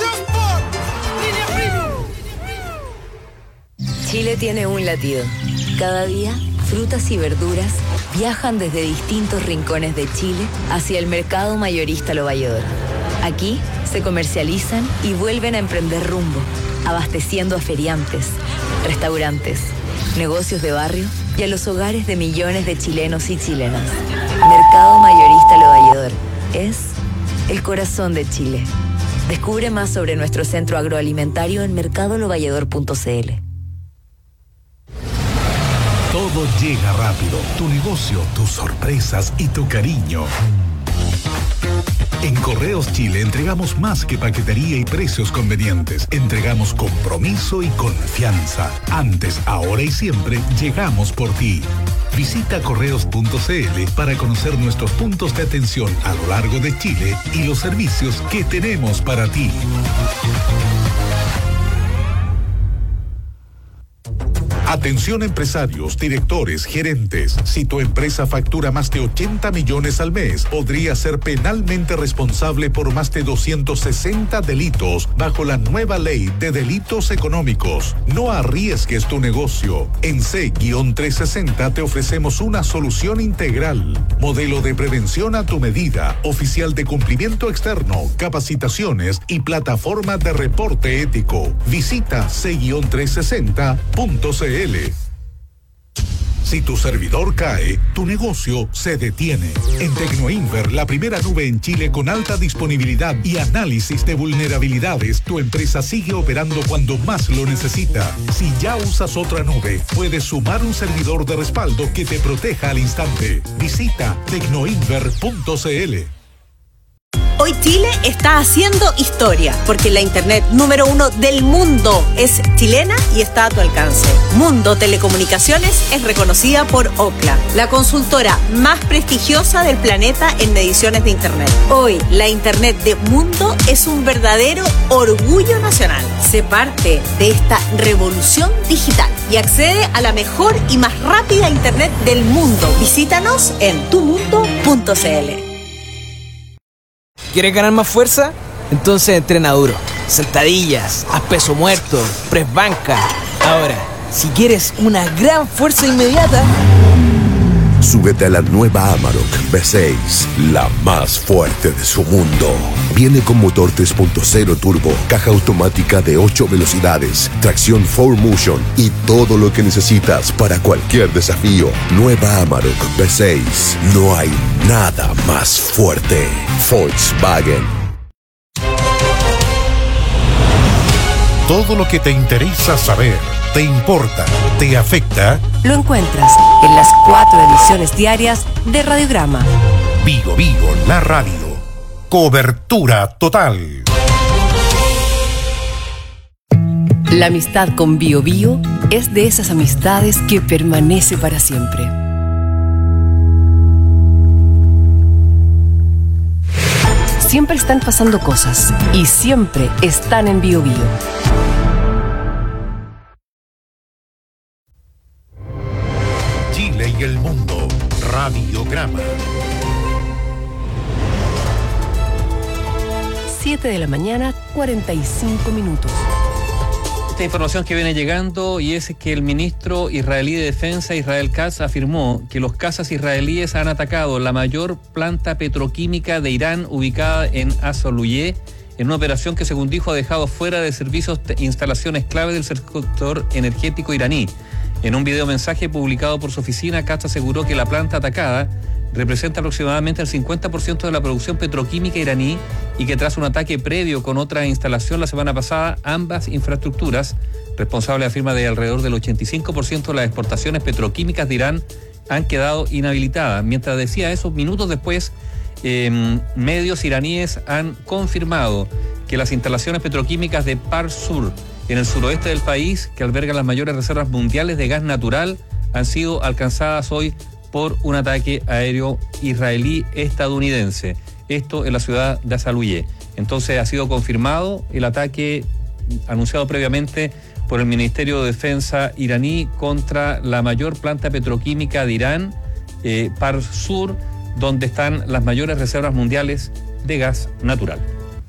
Chile tiene un latido. Cada día, frutas y verduras viajan desde distintos rincones de Chile hacia el mercado mayorista Lo Valledor. Aquí se comercializan y vuelven a emprender rumbo, abasteciendo a feriantes, restaurantes, negocios de barrio y a los hogares de millones de chilenos y chilenas. Mercado Mayorista Lo Valledor es el corazón de Chile. Descubre más sobre nuestro centro agroalimentario en mercado lo valledor punto c l. Todo llega rápido. Tu negocio, tus sorpresas y tu cariño. En Correos Chile entregamos más que paquetería y precios convenientes. Entregamos compromiso y confianza. Antes, ahora y siempre, llegamos por ti. Visita correos punto c l para conocer nuestros puntos de atención a lo largo de Chile y los servicios que tenemos para ti. Atención empresarios, directores, gerentes. Si tu empresa factura más de ochenta millones al mes, podría ser penalmente responsable por más de doscientos sesenta delitos bajo la nueva ley de delitos económicos. No arriesgues tu negocio. En C trescientos sesenta te ofrecemos una solución integral. Modelo de prevención a tu medida, oficial de cumplimiento externo, capacitaciones y plataforma de reporte ético. Visita C trescientos sesenta punto c l. Si tu servidor cae, tu negocio se detiene. En Tecnoinver, la primera nube en Chile con alta disponibilidad y análisis de vulnerabilidades, tu empresa sigue operando cuando más lo necesita. Si ya usas otra nube, puedes sumar un servidor de respaldo que te proteja al instante. Visita tecnoinver punto c l. Hoy Chile está haciendo historia, porque la internet número uno del mundo es chilena y está a tu alcance. Mundo Telecomunicaciones es reconocida por Ookla, la consultora más prestigiosa del planeta en mediciones de internet. Hoy, la internet de Mundo es un verdadero orgullo nacional. Sé parte de esta revolución digital y accede a la mejor y más rápida internet del mundo. Visítanos en tu mundo punto c l. ¿Quieres ganar más fuerza? Entonces entrena duro. Sentadillas, haz peso muerto, press banca. Ahora, si quieres una gran fuerza inmediata, súbete a la nueva Amarok V seis, la más fuerte de su mundo. Viene con motor tres punto cero turbo, caja automática de ocho velocidades, tracción cuatro motion y todo lo que necesitas para cualquier desafío. Nueva Amarok V seis. No hay nada más fuerte. Volkswagen. Todo lo que te interesa saber, te importa, te afecta. Lo encuentras en las cuatro ediciones diarias de Radiograma. Vigo Vigo, la radio. Cobertura total. La amistad con Bio Bio es de esas amistades que permanece para siempre. Siempre están pasando cosas y siempre están en Bio Bio. Chile y el mundo. Radiograma. siete de la mañana, cuarenta y cinco minutos. Esta información que viene llegando y es que el ministro israelí de Defensa, Israel Katz, afirmó que los cazas israelíes han atacado la mayor planta petroquímica de Irán ubicada en Asaluye, en una operación que, según dijo, ha dejado fuera de servicios instalaciones clave del sector energético iraní. En un video mensaje publicado por su oficina, Katz aseguró que la planta atacada representa aproximadamente el cincuenta por ciento de la producción petroquímica iraní y que tras un ataque previo con otra instalación la semana pasada, ambas infraestructuras, responsables afirma de alrededor del ochenta y cinco por ciento de las exportaciones petroquímicas de Irán, han quedado inhabilitadas. Mientras decía eso, minutos después, eh, medios iraníes han confirmado que las instalaciones petroquímicas de Pars Sur, en el suroeste del país, que albergan las mayores reservas mundiales de gas natural, han sido alcanzadas hoy por un ataque aéreo israelí-estadounidense. Esto en la ciudad de Asaluye. Entonces ha sido confirmado el ataque anunciado previamente por el Ministerio de Defensa iraní contra la mayor planta petroquímica de Irán, eh, Pars Sur, donde están las mayores reservas mundiales de gas natural.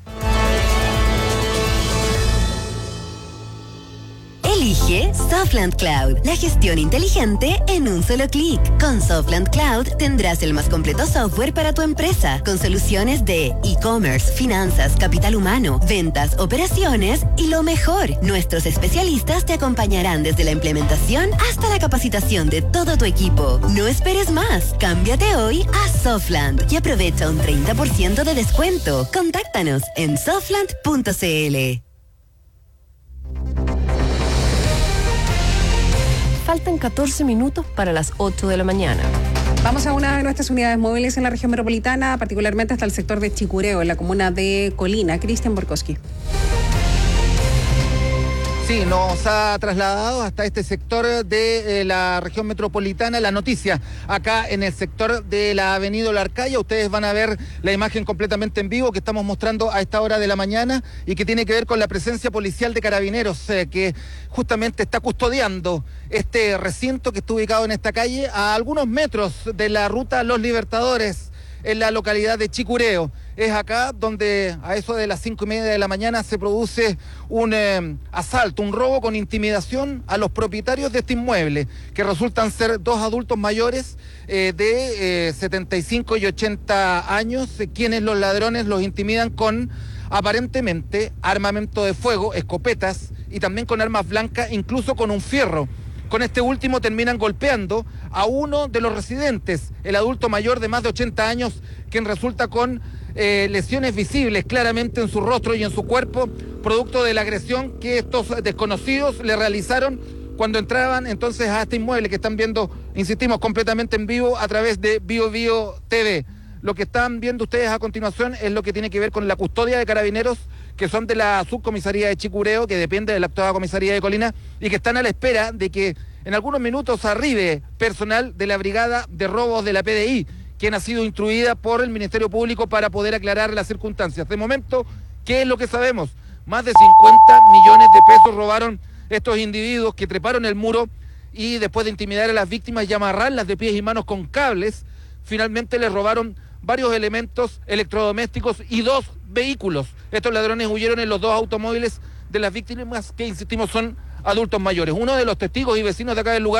Elige Softland Cloud, la gestión inteligente en un solo clic. Con Softland Cloud tendrás el más completo software para tu empresa, con soluciones de e-commerce, finanzas, capital humano, ventas, operaciones y lo mejor, nuestros especialistas te acompañarán desde la implementación hasta la capacitación de todo tu equipo. No esperes más, cámbiate hoy a Softland y aprovecha un treinta por ciento de descuento. Contáctanos en softland punto c l. Faltan catorce minutos para las ocho de la mañana. Vamos a una de nuestras unidades móviles en la región metropolitana, particularmente hasta el sector de Chicureo, en la comuna de Colina. Cristian Borkowski. Sí, nos ha trasladado hasta este sector de eh, la región metropolitana. La noticia acá en el sector de la avenida Olarcaya. Ustedes van a ver la imagen completamente en vivo que estamos mostrando a esta hora de la mañana y que tiene que ver con la presencia policial de Carabineros eh, que justamente está custodiando este recinto que está ubicado en esta calle a algunos metros de la ruta Los Libertadores en la localidad de Chicureo. Es acá donde a eso de las cinco y media de la mañana se produce un eh, asalto, un robo con intimidación a los propietarios de este inmueble, que resultan ser dos adultos mayores eh, de eh, setenta y cinco y ochenta años, eh, quienes los ladrones los intimidan con aparentemente armamento de fuego, escopetas y también con armas blancas, incluso con un fierro. Con este último terminan golpeando a uno de los residentes, el adulto mayor de más de ochenta años, quien resulta con eh, lesiones visibles claramente en su rostro y en su cuerpo, producto de la agresión que estos desconocidos le realizaron cuando entraban entonces a este inmueble que están viendo, insistimos, completamente en vivo a través de Bio Bio T V. Lo que están viendo ustedes a continuación es lo que tiene que ver con la custodia de Carabineros, que son de la subcomisaría de Chicureo, que depende de la actual comisaría de Colina, y que están a la espera de que en algunos minutos arribe personal de la Brigada de Robos de la P D I, quien ha sido instruida por el Ministerio Público para poder aclarar las circunstancias. De momento, ¿qué es lo que sabemos? Más de cincuenta millones de pesos robaron estos individuos que treparon el muro y después de intimidar a las víctimas y amarrarlas de pies y manos con cables, finalmente les robaron varios elementos electrodomésticos y dos vehículos. Estos ladrones huyeron en los dos automóviles de las víctimas, que insistimos son adultos mayores. Uno de los testigos y vecinos de acá del lugar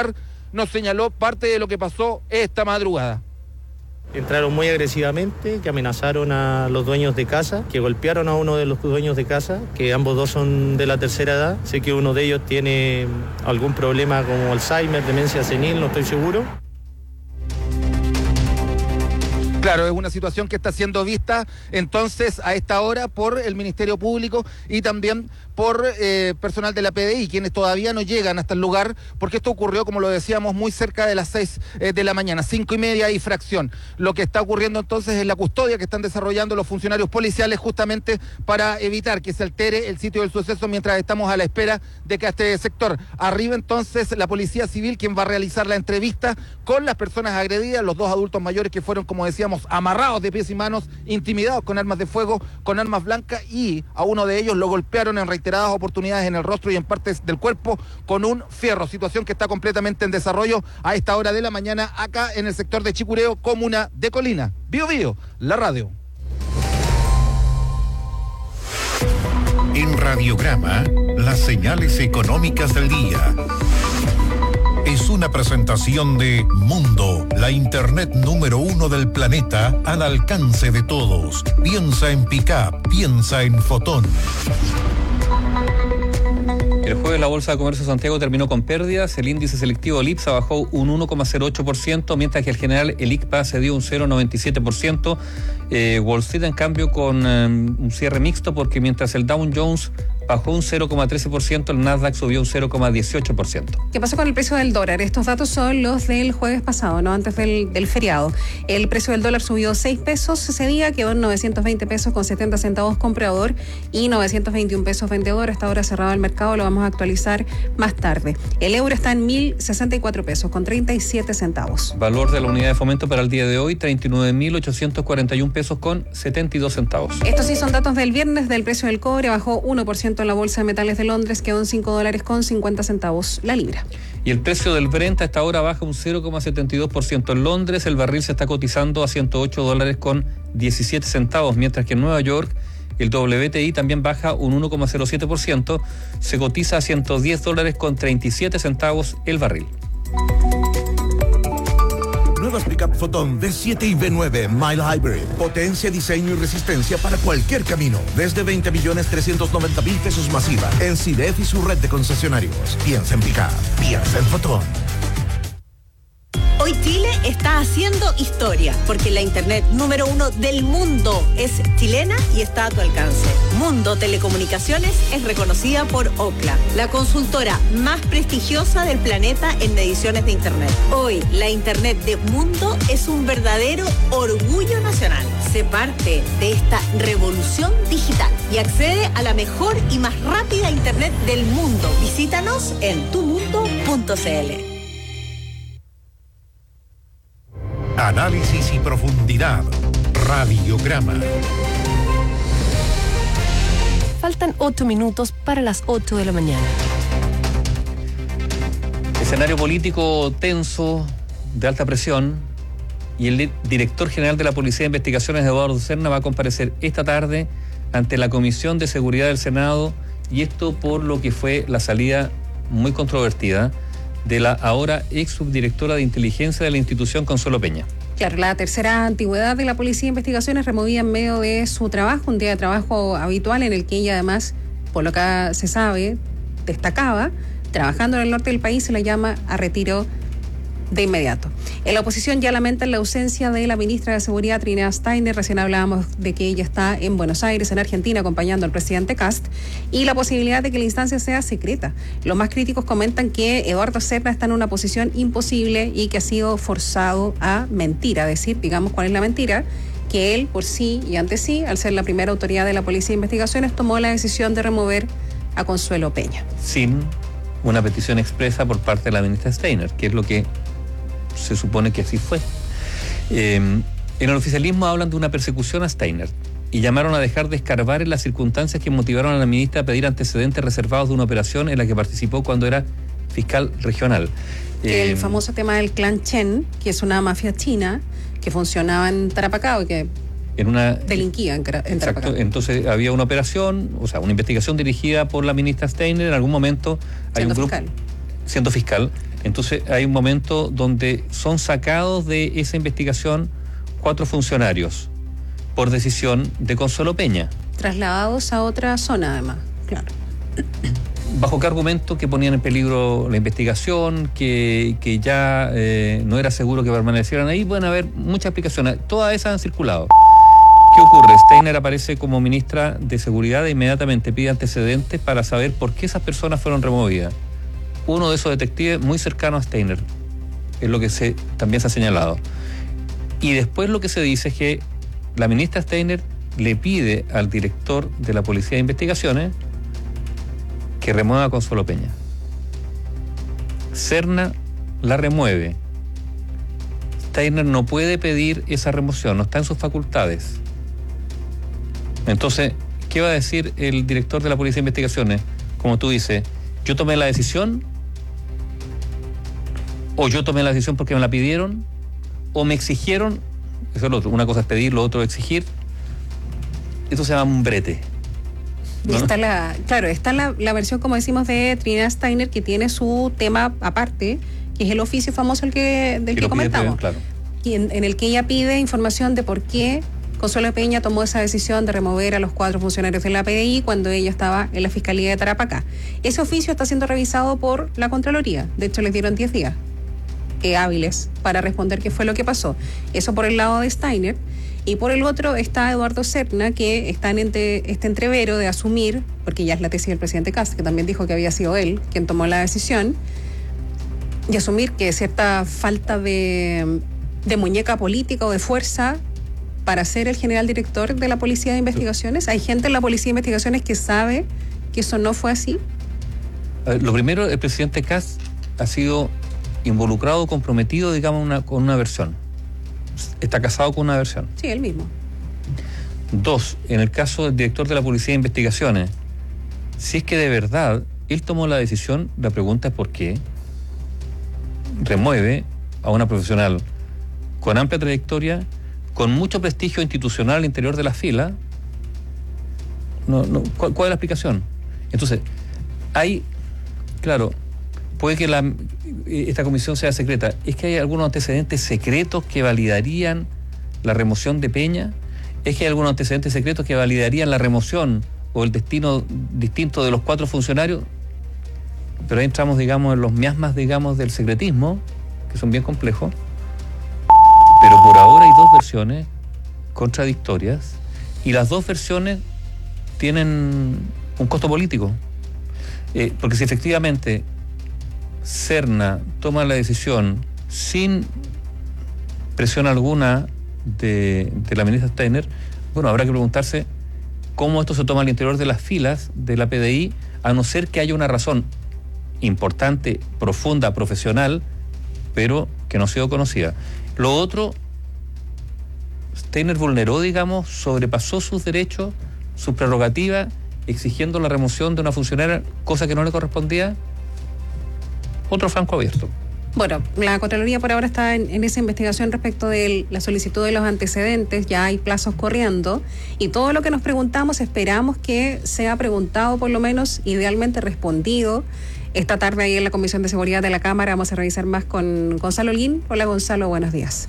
nos señaló parte de lo que pasó esta madrugada. Entraron muy agresivamente, que amenazaron a los dueños de casa, que golpearon a uno de los dueños de casa, que ambos dos son de la tercera edad. Sé que uno de ellos tiene algún problema como Alzheimer, demencia senil, no estoy seguro. Claro, es una situación que está siendo vista entonces a esta hora por el Ministerio Público y también por eh, personal de la P D I, quienes todavía no llegan hasta el lugar, porque esto ocurrió, como lo decíamos, muy cerca de las seis eh, de la mañana, cinco y media y fracción. Lo que está ocurriendo entonces es la custodia que están desarrollando los funcionarios policiales justamente para evitar que se altere el sitio del suceso mientras estamos a la espera de que a este sector arribe entonces la Policía Civil, quien va a realizar la entrevista con las personas agredidas, los dos adultos mayores que fueron, como decíamos, amarrados de pies y manos, intimidados con armas de fuego, con armas blancas, y a uno de ellos lo golpearon en reiteradas oportunidades en el rostro y en partes del cuerpo con un fierro, situación que está completamente en desarrollo a esta hora de la mañana acá en el sector de Chicureo, comuna de Colina. Bio Bio, la radio. En Radiograma, las señales económicas del día. Es una presentación de Mundo, la internet número uno del planeta al alcance de todos. Piensa en Pickup, piensa en Fotón. El jueves la Bolsa de Comercio de Santiago terminó con pérdidas. El índice selectivo, el I P S A, bajó un uno coma cero ocho por ciento, mientras que el general, el I C P A, cedió un cero coma noventa y siete por ciento. Eh, Wall Street, en cambio, con eh, un cierre mixto, porque mientras el Dow Jones bajó un cero coma trece por ciento, el Nasdaq subió un cero coma dieciocho por ciento. ¿Qué pasó con el precio del dólar? Estos datos son los del jueves pasado, no antes del, del feriado. El precio del dólar subió seis pesos ese día, quedó en novecientos veinte pesos con setenta centavos comprador y novecientos veintiún pesos vendedor. Hasta ahora cerrado el mercado, lo vamos a actualizar más tarde. El euro está en mil sesenta y cuatro pesos con treinta y siete centavos. Valor de la unidad de fomento para el día de hoy, treinta y nueve mil ochocientos cuarenta y un pesos con setenta y dos centavos. Estos sí son datos del viernes. Del precio del cobre bajó uno por ciento en la Bolsa de Metales de Londres, quedó en cinco dólares con cincuenta centavos la libra. Y el precio del Brent a esta hora baja un cero coma setenta y dos por ciento en Londres. El barril se está cotizando a ciento ocho dólares con diecisiete centavos, mientras que en Nueva York el W T I también baja un uno coma cero siete por ciento, se cotiza a ciento diez dólares con treinta y siete centavos el barril. Nuevas Pickup Fotón V siete y V nueve Mile Hybrid. Potencia, diseño y resistencia para cualquier camino. Desde veinte millones trescientos noventa mil pesos masiva. En C I D E F y su red de concesionarios. Piensa en Pickup. Piensa en Fotón. Hoy Chile está haciendo historia, porque la internet número uno del mundo es chilena y está a tu alcance. Mundo Telecomunicaciones es reconocida por Ookla, la consultora más prestigiosa del planeta en mediciones de internet. Hoy, la internet de Mundo es un verdadero orgullo nacional. Sé parte de esta revolución digital y accede a la mejor y más rápida internet del mundo. Visítanos en tu mundo punto c l. Análisis y profundidad. Radiograma. Faltan ocho minutos para las ocho de la mañana. Escenario político tenso, de alta presión, y el director general de la Policía de Investigaciones, Eduardo Serna, va a comparecer esta tarde ante la Comisión de Seguridad del Senado, y esto por lo que fue la salida muy controvertida de la ahora ex subdirectora de inteligencia de la institución, Consuelo Peña. Claro, la tercera antigüedad de la Policía de Investigaciones, removida en medio de su trabajo, un día de trabajo habitual en el que ella además, por lo que se sabe, destacaba, trabajando en el norte del país, se la llama a retiro de inmediato. En la oposición ya lamentan la ausencia de la ministra de Seguridad, Trinidad Steiner. Recién hablábamos de que ella está en Buenos Aires, en Argentina, acompañando al presidente Kast, y la posibilidad de que la instancia sea secreta. Los más críticos comentan que Eduardo Serna está en una posición imposible y que ha sido forzado a mentir, a decir, digamos, cuál es la mentira, que él, por sí y ante sí, al ser la primera autoridad de la Policía de Investigaciones, tomó la decisión de remover a Consuelo Peña. Sin una petición expresa por parte de la ministra Steiner, que es lo que se supone que así fue. Eh, en el oficialismo hablan de una persecución a Steiner y llamaron a dejar de escarbar en las circunstancias que motivaron a la ministra a pedir antecedentes reservados de una operación en la que participó cuando era fiscal regional. El eh, famoso tema del clan Chen, que es una mafia china que funcionaba en Tarapacá y que en una delinquía en, en exacto, Tarapacá. Entonces había una operación, o sea, una investigación dirigida por la ministra Steiner. En algún momento hay siendo un grupo fiscal. siendo fiscal. Entonces hay un momento donde son sacados de esa investigación cuatro funcionarios por decisión de Consuelo Peña. Trasladados a otra zona, además, claro. ¿Bajo qué argumento? Que ponían en peligro la investigación, que, que ya eh, no era seguro que permanecieran ahí. Pueden haber muchas explicaciones. Todas esas han circulado. ¿Qué ocurre? Steiner aparece como ministra de Seguridad e inmediatamente pide antecedentes para saber por qué esas personas fueron removidas. Uno de esos detectives muy cercano a Steiner, es lo que se, también se ha señalado. Y después lo que se dice es que la ministra Steiner le pide al director de la Policía de Investigaciones que remueva a Consuelo Peña. Serna la remueve. Steiner no puede pedir esa remoción, no está en sus facultades. Entonces, ¿qué va a decir el director de la Policía de Investigaciones? Como tú dices, yo tomé la decisión, o yo tomé la decisión porque me la pidieron, o me exigieron. Eso es lo otro. Una cosa es pedir, lo otro es exigir. Esto se llama un brete. Y está la, claro, está la, la versión, como decimos, de Trinidad Steiner, que tiene su tema aparte, que es el oficio famoso el que, del que, que comentamos. Pide, claro. Y en, en el que ella pide información de por qué Consuelo Peña tomó esa decisión de remover a los cuatro funcionarios de la P D I cuando ella estaba en la Fiscalía de Tarapacá. Ese oficio está siendo revisado por la Contraloría. De hecho, les dieron diez días eh, hábiles para responder qué fue lo que pasó. Eso por el lado de Steiner. Y por el otro está Eduardo Serna, que está en entre, este entrevero de asumir, porque ya es la tesis del presidente Kast, que también dijo que había sido él quien tomó la decisión, y asumir que cierta falta de, de muñeca política o de fuerza para ser el general director de la Policía de Investigaciones. Hay gente en la Policía de Investigaciones que sabe que eso no fue así. Lo primero, el presidente Kast ha sido involucrado, comprometido, digamos, una, con una versión. Está casado con una versión. Sí, él mismo. Dos, en el caso del director de la Policía de Investigaciones, si es que de verdad él tomó la decisión, la pregunta es por qué remueve a una profesional con amplia trayectoria, con mucho prestigio institucional al interior de la fila. No, no, ¿cuál, ¿Cuál es la explicación? Entonces, hay, claro, puede que la, esta comisión sea secreta. Es que hay algunos antecedentes secretos que validarían la remoción de Peña. Es que hay algunos antecedentes secretos que validarían la remoción o el destino distinto de los cuatro funcionarios. Pero ahí entramos, digamos, en los miasmas, digamos, del secretismo, que son bien complejos. Pero por ahora hay dos versiones contradictorias y las dos versiones tienen un costo político. Eh, porque si efectivamente Serna toma la decisión sin presión alguna de, de la ministra Steiner, bueno, habrá que preguntarse cómo esto se toma al interior de las filas de la P D I, a no ser que haya una razón importante, profunda, profesional, pero que no ha sido conocida. Lo otro, Steiner vulneró, digamos, sobrepasó sus derechos, sus prerrogativas, exigiendo la remoción de una funcionaria, cosa que no le correspondía. Otro franco abierto. Bueno, la Contraloría por ahora está en, en esa investigación respecto de la solicitud de los antecedentes, ya hay plazos corriendo, y todo lo que nos preguntamos esperamos que sea preguntado, por lo menos, idealmente respondido. Esta tarde ahí en la Comisión de Seguridad de la Cámara vamos a revisar más con Gonzalo Holguín. Hola Gonzalo, buenos días.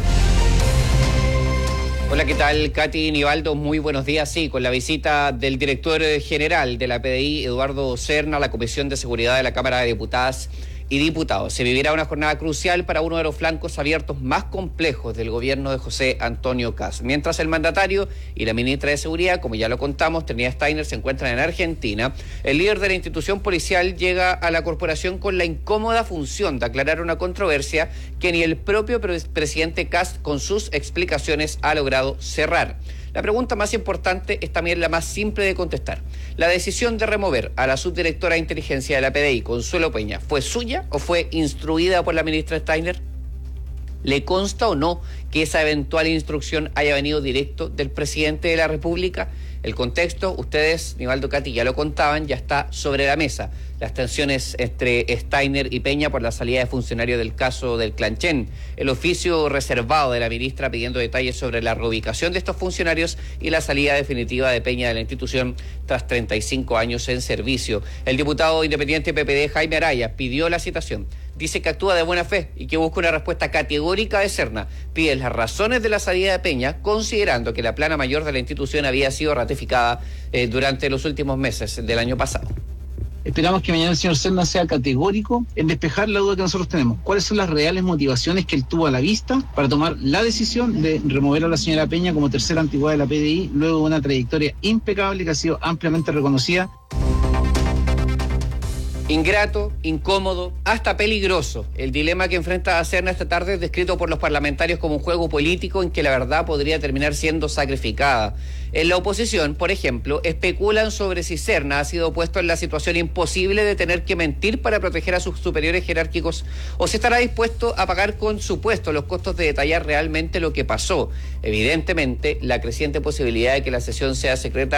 Hola, ¿qué tal? Katy Nivaldo, muy buenos días. Sí, con la visita del director general de la P D I, Eduardo Serna, a la Comisión de Seguridad de la Cámara de Diputadas y Diputados. Se vivirá una jornada crucial para uno de los flancos abiertos más complejos del gobierno de José Antonio Kast. Mientras el mandatario y la ministra de Seguridad, como ya lo contamos, Trinidad Steiner, se encuentran en Argentina, el líder de la institución policial llega a la corporación con la incómoda función de aclarar una controversia que ni el propio presidente Kast, con sus explicaciones, ha logrado cerrar. La pregunta más importante es también la más simple de contestar. ¿La decisión de remover a la subdirectora de inteligencia de la P D I, Consuelo Peña, fue suya o fue instruida por la ministra Steiner? ¿Le consta o no que esa eventual instrucción haya venido directo del presidente de la República? El contexto, ustedes, Nivaldo, Katy, ya lo contaban, ya está sobre la mesa. Las tensiones entre Steiner y Peña por la salida de funcionarios del caso del Clanchén, el oficio reservado de la ministra pidiendo detalles sobre la reubicación de estos funcionarios y la salida definitiva de Peña de la institución tras treinta y cinco años en servicio. El diputado independiente P P D, Jaime Araya, pidió la citación dice que actúa de buena fe y que busca una respuesta categórica de Serna. Pide las razones de la salida de Peña, considerando que la plana mayor de la institución había sido ratificada eh, durante los últimos meses del año pasado. Esperamos que mañana el señor Serna sea categórico en despejar la duda que nosotros tenemos. ¿Cuáles son las reales motivaciones que él tuvo a la vista para tomar la decisión de remover a la señora Peña como tercera antigüedad de la P D I, luego de una trayectoria impecable que ha sido ampliamente reconocida? Ingrato, incómodo, hasta peligroso. El dilema que enfrenta a Serna esta tarde es descrito por los parlamentarios como un juego político en que la verdad podría terminar siendo sacrificada. En la oposición, por ejemplo, especulan sobre si Serna ha sido puesto en la situación imposible de tener que mentir para proteger a sus superiores jerárquicos o si estará dispuesto a pagar con su puesto los costos de detallar realmente lo que pasó. Evidentemente, la creciente posibilidad de que la sesión sea secreta